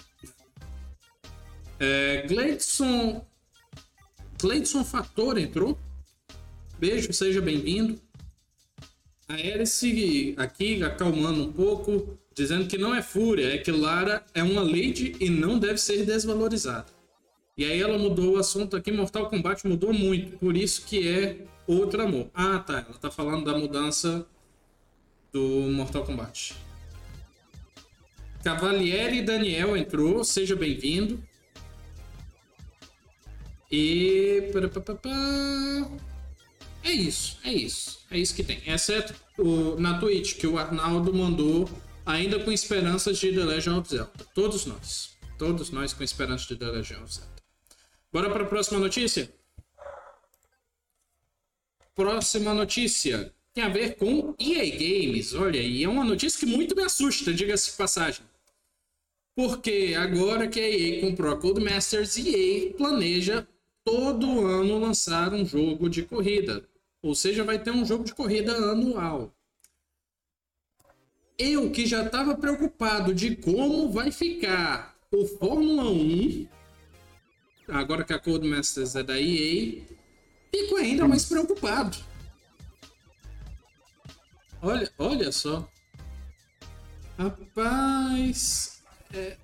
[SPEAKER 1] É, Gleidson, Gleidson Fator entrou. Beijo, seja bem-vindo. A Erice aqui acalmando um pouco, dizendo que não é fúria, é que Lara é uma lady e não deve ser desvalorizada. E aí ela mudou o assunto aqui, Mortal Kombat mudou muito, por isso que é outro amor. Ah, tá, ela tá falando da mudança do Mortal Kombat. Cavalieri Daniel entrou, seja bem-vindo. E... É isso, é isso, é isso que tem. Exceto o, na Twitch, que o Arnaldo mandou, ainda com esperanças de The Legend of Zelda. Todos nós, todos nós com esperanças de The Legend of Zelda. Bora para a próxima notícia? Próxima notícia tem a ver com E A Games. Olha aí, é uma notícia que muito me assusta, diga-se de passagem. Porque agora que a E A comprou a Codemasters, E A planeja todo ano lançar um jogo de corrida. Ou seja, vai ter um jogo de corrida anual. Eu que já estava preocupado de como vai ficar o Fórmula um, agora que a Codemasters é da E A, fico ainda mais preocupado. Olha, olha só. Rapaz... É...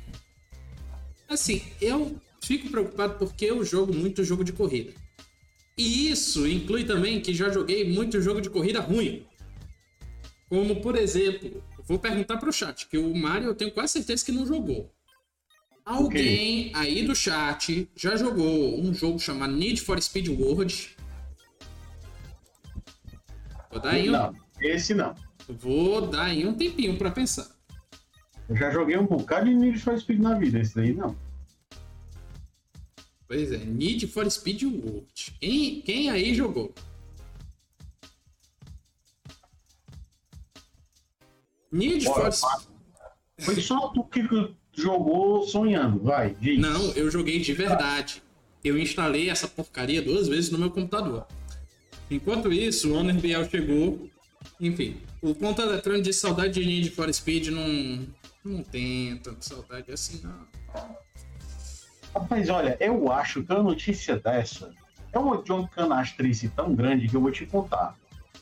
[SPEAKER 1] Assim, eu fico preocupado porque eu jogo muito jogo de corrida. E isso inclui também que já joguei muito jogo de corrida ruim. Como, por exemplo, vou perguntar pro chat, que o Mario eu tenho quase certeza que não jogou. Alguém okay. aí do chat já jogou um jogo chamado Need for Speed World? Vou dar aí um...
[SPEAKER 2] Não, esse não.
[SPEAKER 1] Vou dar aí um tempinho pra pensar.
[SPEAKER 2] Eu já joguei um bocado de Need for Speed na vida, esse daí não.
[SPEAKER 1] Pois é, Need for Speed World. Quem, quem aí jogou? Need Bora, for Speed...
[SPEAKER 2] Foi só tu que jogou sonhando, vai, diz.
[SPEAKER 1] Não, eu joguei de verdade. Eu instalei essa porcaria duas vezes no meu computador. Enquanto isso, o Honor Biel chegou. Enfim, o ponto eletrônico de saudade de Need for Speed não, não tem tanta saudade assim, não.
[SPEAKER 2] Rapaz, olha, eu acho que uma notícia dessa é uma de uma canastrice tão grande que eu vou te contar.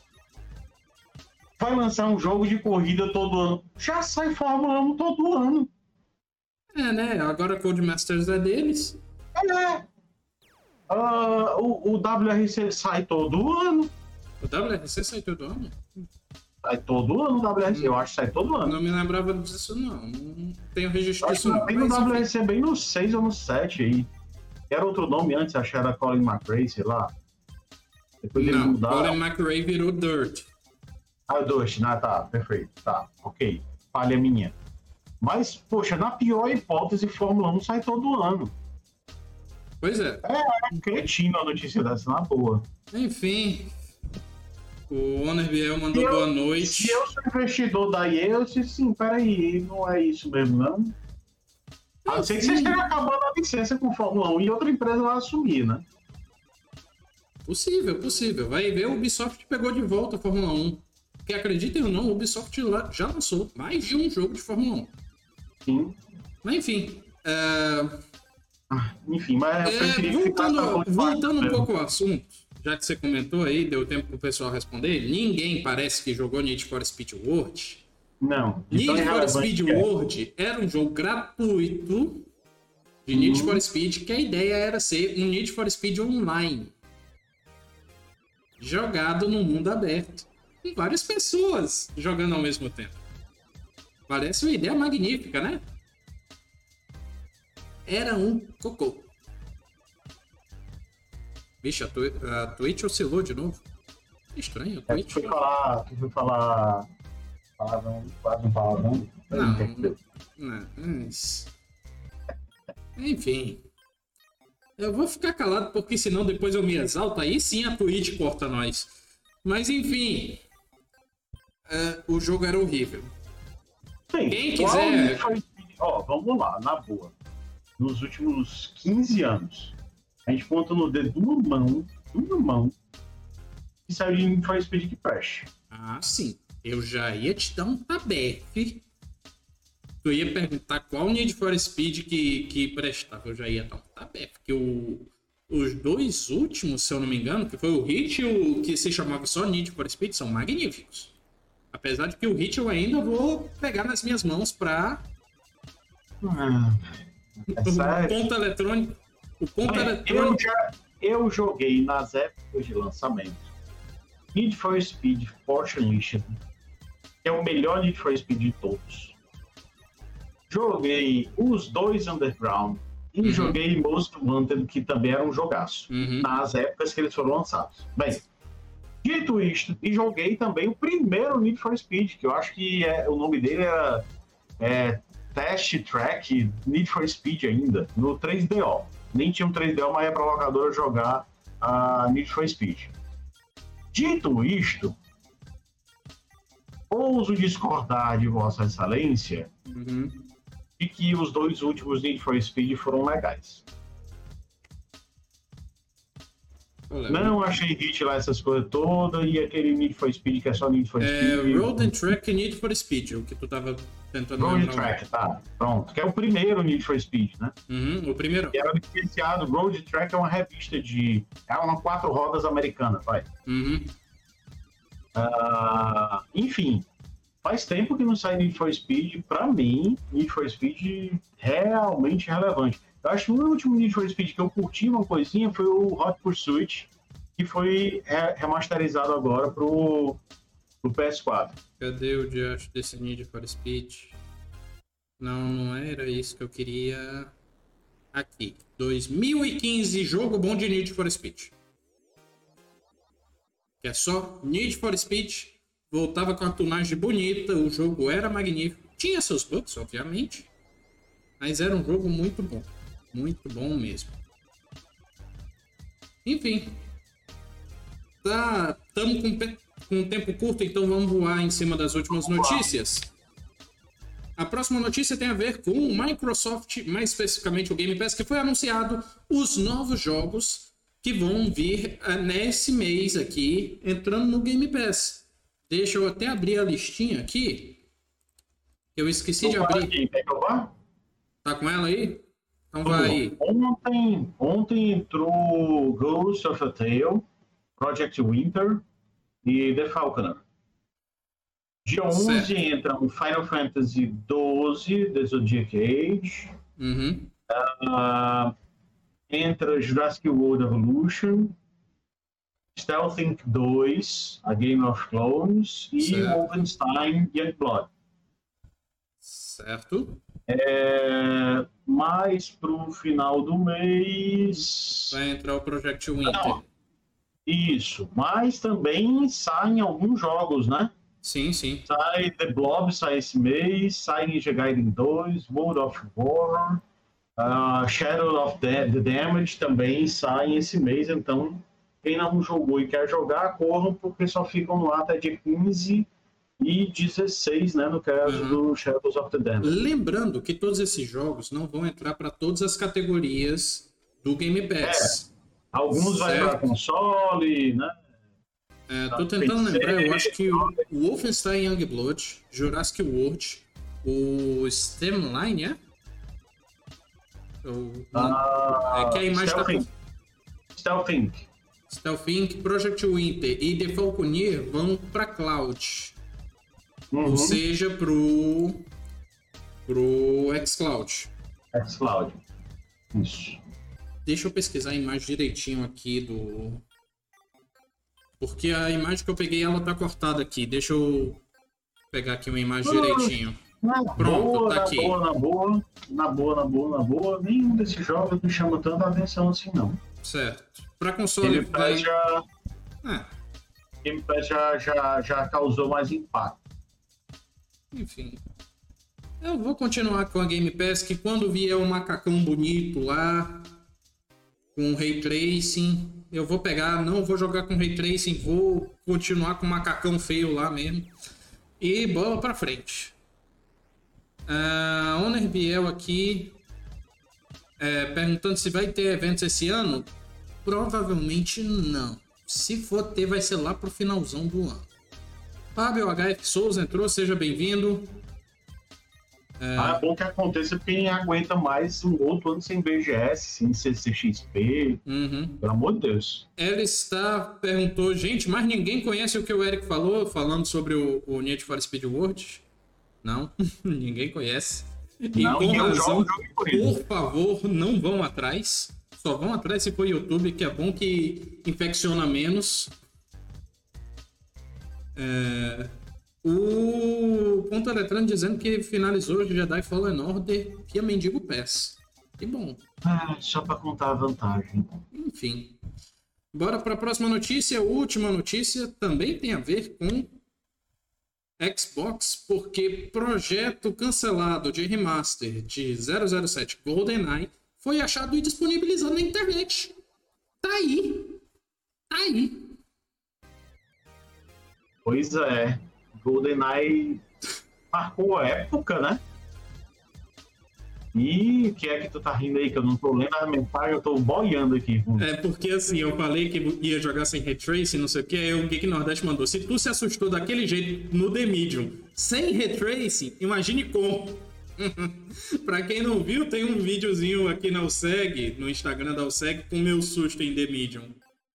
[SPEAKER 2] Vai lançar um jogo de corrida todo ano. Já sai Fórmula um todo ano.
[SPEAKER 1] É, né? Agora a Codemasters é deles.
[SPEAKER 2] É. Uh, o, o W R C sai todo ano.
[SPEAKER 1] O W R C sai todo ano?
[SPEAKER 2] Sai todo ano o W R C, hum. eu acho que sai todo ano.
[SPEAKER 1] Não me lembrava disso, não. Não tenho registro disso, não.
[SPEAKER 2] Tem no W R C bem no seis ou no sete aí. Era outro nome antes, acho que era Colin McRae, sei lá.
[SPEAKER 1] Depois não, ele mudaram. Colin McRae virou Dirt.
[SPEAKER 2] Ah, Dirt, né? Tá, perfeito. Tá, ok. Falha minha. Mas, poxa, na pior hipótese, Fórmula um sai todo ano.
[SPEAKER 1] Pois é.
[SPEAKER 2] É, é cretino a notícia dessa, na boa.
[SPEAKER 1] Enfim... O Honor Biel mandou eu, boa noite.
[SPEAKER 2] Se eu sou investidor da E A, eu disse sim, peraí, não é isso mesmo, não? A não ser que vocês estejam acabando a licença com Fórmula um e outra empresa vai assumir, né?
[SPEAKER 1] Possível, possível. Vai ver, o Ubisoft pegou de volta a Fórmula um. Porque acreditem ou não, o Ubisoft já lançou mais de um jogo de Fórmula um.
[SPEAKER 2] Sim.
[SPEAKER 1] Mas enfim. Uh...
[SPEAKER 2] Ah, enfim, mas eu preferi
[SPEAKER 1] é, voltando,
[SPEAKER 2] ficar
[SPEAKER 1] voltando um pouco ao assunto. Já que você comentou aí, deu tempo pro pessoal responder. Ninguém parece que jogou Need for Speed World.
[SPEAKER 2] Não.
[SPEAKER 1] Need for Speed World era um jogo gratuito de uhum. Need for Speed, que a ideia era ser um Need for Speed online. Jogado no mundo aberto. Com várias pessoas jogando ao mesmo tempo. Parece uma ideia magnífica, né? Era um cocô. Vixe, a, twi- a Twitch oscilou de novo. Estranho, a Twitch.
[SPEAKER 2] Tu foi falar... Tu foi falar... Palavrão, quase um palavrão.
[SPEAKER 1] Não, não, mas... Enfim. Eu vou ficar calado porque senão depois eu me exalto. Aí sim a Twitch corta nós. Mas enfim... Uh, o jogo era horrível.
[SPEAKER 2] Sim,
[SPEAKER 1] quem quiser...
[SPEAKER 2] Ó, vamos lá, na boa. Nos últimos quinze anos... A gente conta no dedo de uma mão, uma mão, que saiu de Need for Speed que preste.
[SPEAKER 1] Ah, sim. Eu já ia te dar um tabefe. Tu ia perguntar qual Need for Speed que, que prestava. Eu já ia dar um tabefe. Porque o, os dois últimos, se eu não me engano, que foi o Hit e o que se chamava só Need for Speed, são magníficos. Apesar de que o Hit eu ainda vou pegar nas minhas mãos pra...
[SPEAKER 2] Ah, é
[SPEAKER 1] o ponto eletrônico. O ponto
[SPEAKER 2] é,
[SPEAKER 1] eletrônico...
[SPEAKER 2] eu, já, eu joguei nas épocas de lançamento Need for Speed Force Unleashed, que é o melhor Need for Speed de todos. Joguei os dois Underground e uhum. joguei Most Wanted, que também era um jogaço, uhum. nas épocas que eles foram lançados. Bem, dito isto, e joguei também o primeiro Need for Speed, que eu acho que é, o nome dele era é, Test Track Need for Speed ainda, no três D O. Nem tinha um três D O, mas ia pra locadora jogar a Need for Speed. Dito isto, ouso discordar de Vossa Excelência
[SPEAKER 1] uhum.
[SPEAKER 2] de que os dois últimos Need for Speed foram legais. Olha, não achei hit lá essas coisas todas e aquele Need for Speed que é só Need for
[SPEAKER 1] é,
[SPEAKER 2] Speed.
[SPEAKER 1] Road and Track e Need for Speed, o que tu tava tentando
[SPEAKER 2] Road and Track, tá, pronto. Que é o primeiro Need for Speed, né?
[SPEAKER 1] Uhum, o primeiro.
[SPEAKER 2] Que era licenciado. Road Track é uma revista de... É uma quatro rodas americana, vai.
[SPEAKER 1] Uhum.
[SPEAKER 2] Uh, enfim, faz tempo que não sai Need for Speed. Pra mim, Need for Speed realmente relevante. Eu acho que o último Need for Speed que eu curti uma coisinha foi o Hot Pursuit, que foi re- remasterizado agora pro, pro P S quatro.
[SPEAKER 1] Cadê o diacho desse Need for Speed? Não, não era isso que eu queria. Aqui. dois mil e quinze, jogo bom de Need for Speed. Que é só Need for Speed. Voltava com a tunagem bonita. O jogo era magnífico. Tinha seus bugs, obviamente. Mas era um jogo muito bom. Muito bom mesmo. Enfim. Tá, estamos com, pe- com um tempo curto, então vamos voar em cima das últimas notícias. A próxima notícia tem a ver com o Microsoft, mais especificamente o Game Pass, que foi anunciado os novos jogos que vão vir uh, nesse mês aqui, entrando no Game Pass. Deixa eu até abrir a listinha aqui. Eu esqueci de abrir.
[SPEAKER 2] Aqui, quer que eu vá?
[SPEAKER 1] Tá com ela aí? Então vai aí.
[SPEAKER 2] Ontem, ontem entrou Ghost of a Tale, Project Winter e The Falconer. Dia onze
[SPEAKER 1] Certo.
[SPEAKER 2] entra o Final Fantasy doze, The Zodiac Age.
[SPEAKER 1] Uhum.
[SPEAKER 2] Uh, entra Jurassic World Evolution, Stealth Inc dois, A Game of Clones e
[SPEAKER 1] Certo.
[SPEAKER 2] Wolfenstein Youngblood.
[SPEAKER 1] Certo.
[SPEAKER 2] É, mais pro final do mês.
[SPEAKER 1] Vai entrar o Project Winter.
[SPEAKER 2] Não. Isso, mas também saem alguns jogos, né?
[SPEAKER 1] Sim, sim.
[SPEAKER 2] Sai The Blob, sai esse mês, sai Ninja Gaiden dois, World of War, uh, Shadow of the, the Damage também saem esse mês, então quem não jogou e quer jogar, corram, porque só ficam lá até dia quinze e dezesseis, né, no caso
[SPEAKER 1] Uhum.
[SPEAKER 2] do Shadows of the Damage.
[SPEAKER 1] Lembrando que todos esses jogos não vão entrar para todas as categorias do Game Pass.
[SPEAKER 2] Alguns vai
[SPEAKER 1] Certo.
[SPEAKER 2] para console, né?
[SPEAKER 1] É, tô tentando lembrar, eu acho que o Wolfenstein Youngblood, Jurassic World, o Stemline, é? O,
[SPEAKER 2] Ah,
[SPEAKER 1] é que a imagem tá
[SPEAKER 2] Stealth Inc. Stealth Inc.
[SPEAKER 1] Stealth Inc, Project Winter e The Falconer vão para Cloud.
[SPEAKER 2] Uhum.
[SPEAKER 1] Ou seja, pro, pro xCloud.
[SPEAKER 2] xCloud. Isso.
[SPEAKER 1] Deixa eu pesquisar a imagem direitinho aqui do... Porque a imagem que eu peguei, ela tá cortada aqui. Deixa eu pegar aqui uma imagem direitinho.
[SPEAKER 2] Na
[SPEAKER 1] Pronto,
[SPEAKER 2] boa,
[SPEAKER 1] tá
[SPEAKER 2] na
[SPEAKER 1] aqui.
[SPEAKER 2] boa, na boa, na boa, na boa, na boa. Nenhum desses jogos me chama tanta atenção assim, não.
[SPEAKER 1] Certo. Pra console
[SPEAKER 2] Game
[SPEAKER 1] vai...
[SPEAKER 2] Pass já,
[SPEAKER 1] Ah,
[SPEAKER 2] Game Pass já, já, já causou mais impacto.
[SPEAKER 1] enfim. Eu vou continuar com a Game Pass, que quando vier um macacão bonito lá, com Ray Tracing, eu vou pegar, não vou jogar com Ray Tracing, vou continuar com o macacão feio lá mesmo. E bola pra frente. A Honor Biel aqui, é, perguntando se vai ter eventos esse ano. Provavelmente não. Se for ter, vai ser lá pro finalzão do ano. Fábio H F Souza entrou, seja bem-vindo.
[SPEAKER 2] É... Ah, é bom que aconteça porque ninguém aguenta mais um outro ano sem B G S, sem C C X P.
[SPEAKER 1] Uhum.
[SPEAKER 2] Pelo amor de Deus.
[SPEAKER 1] Ela está perguntou, gente, mas ninguém conhece o que o Eric falou, falando sobre o, o Need for Speed World? Não, ninguém conhece. E
[SPEAKER 2] não,
[SPEAKER 1] com
[SPEAKER 2] e
[SPEAKER 1] razão,
[SPEAKER 2] jogo, jogo por,
[SPEAKER 1] por favor, não vão atrás. Só vão atrás se for YouTube, que é bom que infecciona menos. É... O Ponto Eletrônico dizendo que finalizou o Jedi Fallen Order via Mendigo Pass. Que bom.
[SPEAKER 2] Ah, só para contar a vantagem.
[SPEAKER 1] Enfim. Bora para a próxima notícia. A última notícia também tem a ver com Xbox, porque projeto cancelado de remaster de zero zero sete GoldenEye foi achado e disponibilizado na internet. Tá aí. Tá aí.
[SPEAKER 2] Pois é. GoldenEye marcou a época, né? E o que é que tu tá rindo aí? Que eu não tô lendo a mensagem, eu tô boiando aqui.
[SPEAKER 1] É porque assim, eu falei que ia jogar sem Ray Tracing, não sei o que, aí o Geek Nordeste mandou. Se tu se assustou daquele jeito no The Medium, sem Ray Tracing, imagine como. Pra quem não viu, tem um videozinho aqui na U S E G, no Instagram da U S E G, com o meu susto em The Medium.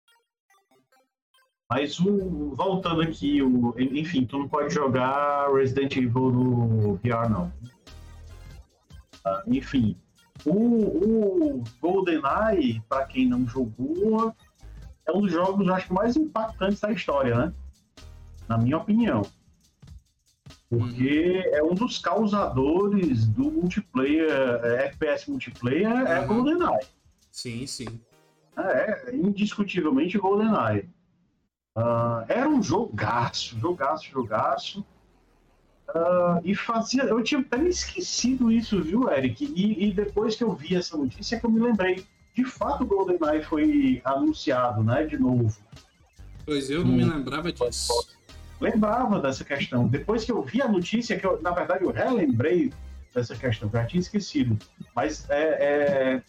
[SPEAKER 2] Mas o, voltando aqui, o, enfim, tu não pode jogar Resident Evil no V R, não. Uh, enfim, o, o GoldenEye, para quem não jogou, é um dos jogos, eu acho, mais impactantes da história, né? Na minha opinião. Porque uhum. é um dos causadores do multiplayer, F P S multiplayer, uhum. é GoldenEye.
[SPEAKER 1] Sim, sim.
[SPEAKER 2] É, indiscutivelmente GoldenEye. Uh, era um jogaço, jogaço, jogaço. Uh, e fazia. Eu tinha até me esquecido isso, viu, Eric? E, e depois que eu vi essa notícia, é que eu me lembrei. De fato, o GoldenEye foi anunciado, né? De novo.
[SPEAKER 1] Pois eu não me lembrava disso.
[SPEAKER 2] Lembrava dessa questão. Depois que eu vi a notícia, que eu, na verdade eu relembrei dessa questão, já tinha esquecido. Mas é, é...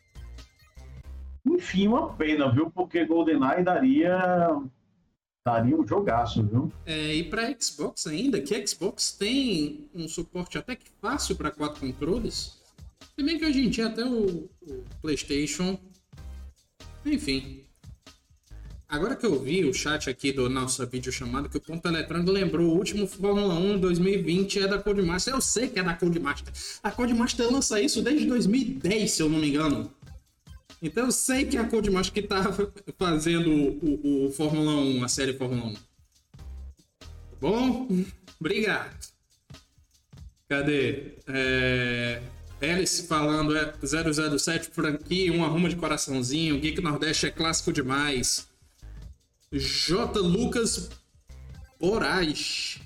[SPEAKER 2] enfim, uma pena, viu? Porque GoldenEye daria daria um jogaço, viu?
[SPEAKER 1] É, e para Xbox ainda, que Xbox tem um suporte até que fácil para quatro controles. Se bem que hoje em dia até o, o PlayStation, enfim. Agora que eu vi o chat aqui do nosso videochamada, que o Ponto Eletrônico lembrou o último Fórmula um dois mil e vinte é da Codemaster. Eu sei que é da Codemaster. A Codemaster lança isso desde dois mil e dez, se eu não me engano. Então eu sei que é a Codemaster que tá fazendo o, o, o Fórmula um, a série Fórmula um. Bom, obrigado. Cadê? É... Alice falando é zero zero sete franquia, um arruma de coraçãozinho. Geek Nordeste é clássico demais. J. Lucas Moraes.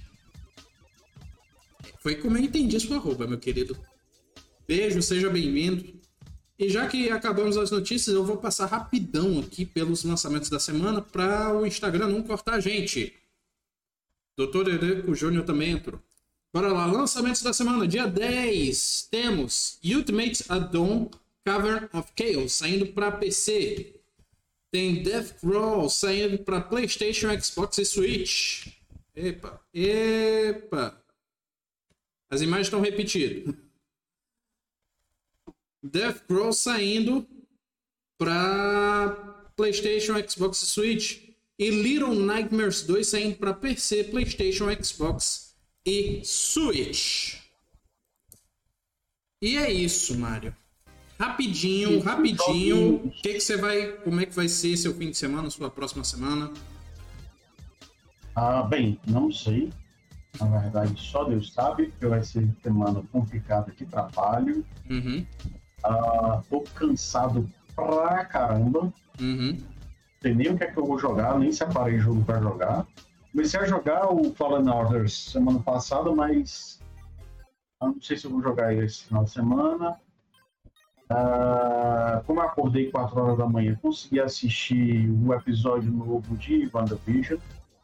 [SPEAKER 1] Foi como eu entendi sua arroba, meu querido. Beijo, seja bem-vindo. E já que acabamos as notícias, eu vou passar rapidão aqui pelos lançamentos da semana para o Instagram não cortar a gente. doutor Ereco Júnior também entrou. Bora lá, lançamentos da semana. Dia dez, temos Ultimate Add-on Cavern of Chaos, saindo para P C. Tem Death Crawl saindo para PlayStation, Xbox e Switch. Epa, epa. As imagens estão repetidas. Death Crawl saindo para PlayStation, Xbox e Switch. E Little Nightmares dois saindo para P C, PlayStation, Xbox e Switch. E é isso, Mário. Rapidinho, rapidinho. O que que você vai, como é que vai ser seu fim de semana, sua próxima semana?
[SPEAKER 2] Ah, bem, não sei. Na verdade, só Deus sabe, porque vai ser semana complicada de trabalho.
[SPEAKER 1] Uhum.
[SPEAKER 2] Ah, tô cansado pra caramba.
[SPEAKER 1] Uhum.
[SPEAKER 2] Não sei nem o que é que eu vou jogar, nem separei jogo pra jogar. Comecei a jogar o Fallen Orders semana passada, mas eu não sei se eu vou jogar ele esse final de semana. Uh, como eu acordei quatro horas da manhã, consegui assistir um episódio novo de WandaVision.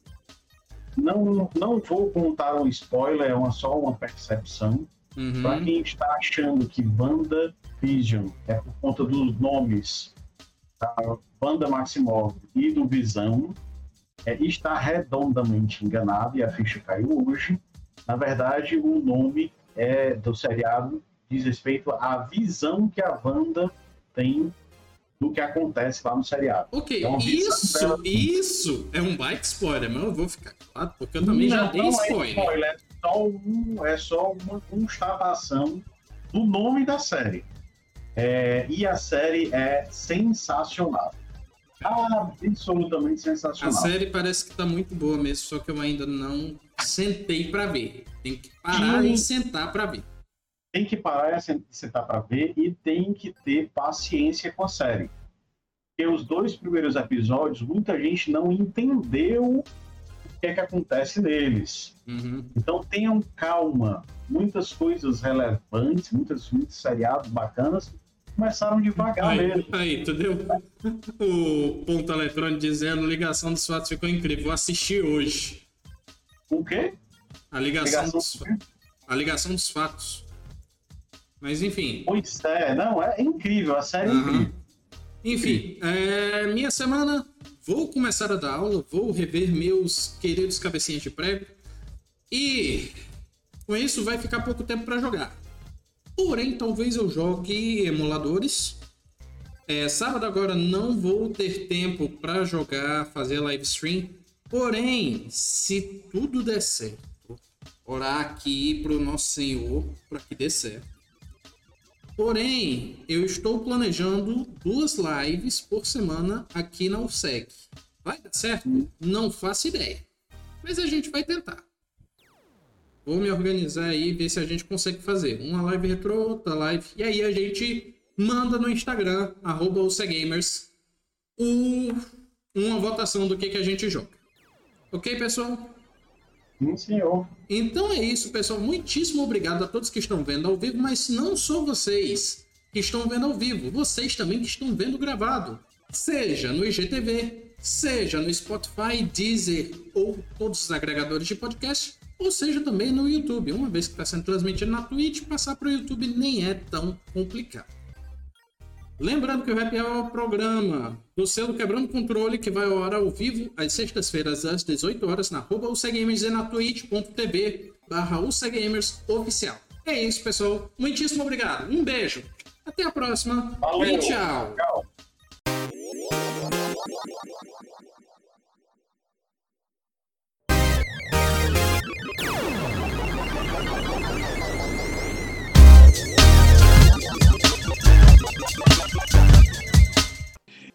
[SPEAKER 2] Não, não vou contar um spoiler, é uma, só uma percepção.
[SPEAKER 1] Uhum.
[SPEAKER 2] Para quem está achando que WandaVision é por conta dos nomes da Wanda Maximoff e do Visão, é, está redondamente enganado e a ficha caiu hoje. Na verdade, o nome é do seriado diz respeito à visão que a Wanda tem do que acontece lá no seriado.
[SPEAKER 1] Ok, é isso, dela... isso é um baita spoiler, mas eu vou ficar claro, porque eu também não, já dei
[SPEAKER 2] não
[SPEAKER 1] spoiler.
[SPEAKER 2] É, spoiler, é só, um, é só uma constatação do nome da série. É, e a série é sensacional. Absolutamente sensacional.
[SPEAKER 1] A série parece que tá muito boa mesmo, só que eu ainda não sentei pra ver. Tem que parar e, e sentar pra ver.
[SPEAKER 2] Tem que parar e sentar para ver e tem que ter paciência com a série. Porque os dois primeiros episódios, muita gente não entendeu o que é que acontece neles.
[SPEAKER 1] Uhum.
[SPEAKER 2] Então tenham calma. Muitas coisas relevantes, muitos, muitos seriados bacanas começaram devagar
[SPEAKER 1] aí,
[SPEAKER 2] mesmo.
[SPEAKER 1] Aí, entendeu? O Ponto Eletrônico dizendo ligação dos fatos ficou incrível. Vou assistir hoje.
[SPEAKER 2] O quê?
[SPEAKER 1] A ligação, ligação dos, a ligação dos fatos. Mas enfim.
[SPEAKER 2] Pois é, não, é incrível, a série uhum. é incrível.
[SPEAKER 1] Enfim, é, minha semana, vou começar a dar aula, vou rever meus queridos cabecinhas de prego. E com isso vai ficar pouco tempo para jogar. Porém, talvez eu jogue emuladores. É, sábado agora não vou ter tempo para jogar, fazer live stream. Porém, se tudo der certo, orar aqui pro nosso Senhor para que dê certo. Porém, eu estou planejando duas lives por semana aqui na U S E C. Vai dar certo? Não faço ideia. Mas a gente vai tentar. Vou me organizar aí e ver se a gente consegue fazer. Uma live retrô, outra live. E aí a gente manda no Instagram, arroba U C Gamers, o... uma votação do que, que a gente joga. Ok, pessoal?
[SPEAKER 2] Sim, senhor.
[SPEAKER 1] Então é isso, pessoal. Muitíssimo obrigado a todos que estão vendo ao vivo, mas não só vocês que estão vendo ao vivo, vocês também que estão vendo gravado. Seja no I G T V, seja no Spotify, Deezer ou todos os agregadores de podcast, ou seja também no YouTube. Uma vez que está sendo transmitido na Twitch, passar para o YouTube nem é tão complicado. Lembrando que o Happy Hour é o programa do selo Quebrando Controle, que vai ao ar ao vivo às sextas-feiras às dezoito horas na arroba U C Gamers e na twitch.tv barra U C Gamers oficial. É isso, pessoal. Muitíssimo obrigado. Um beijo. Até a próxima.
[SPEAKER 2] Valeu.
[SPEAKER 1] E tchau.
[SPEAKER 2] Tchau.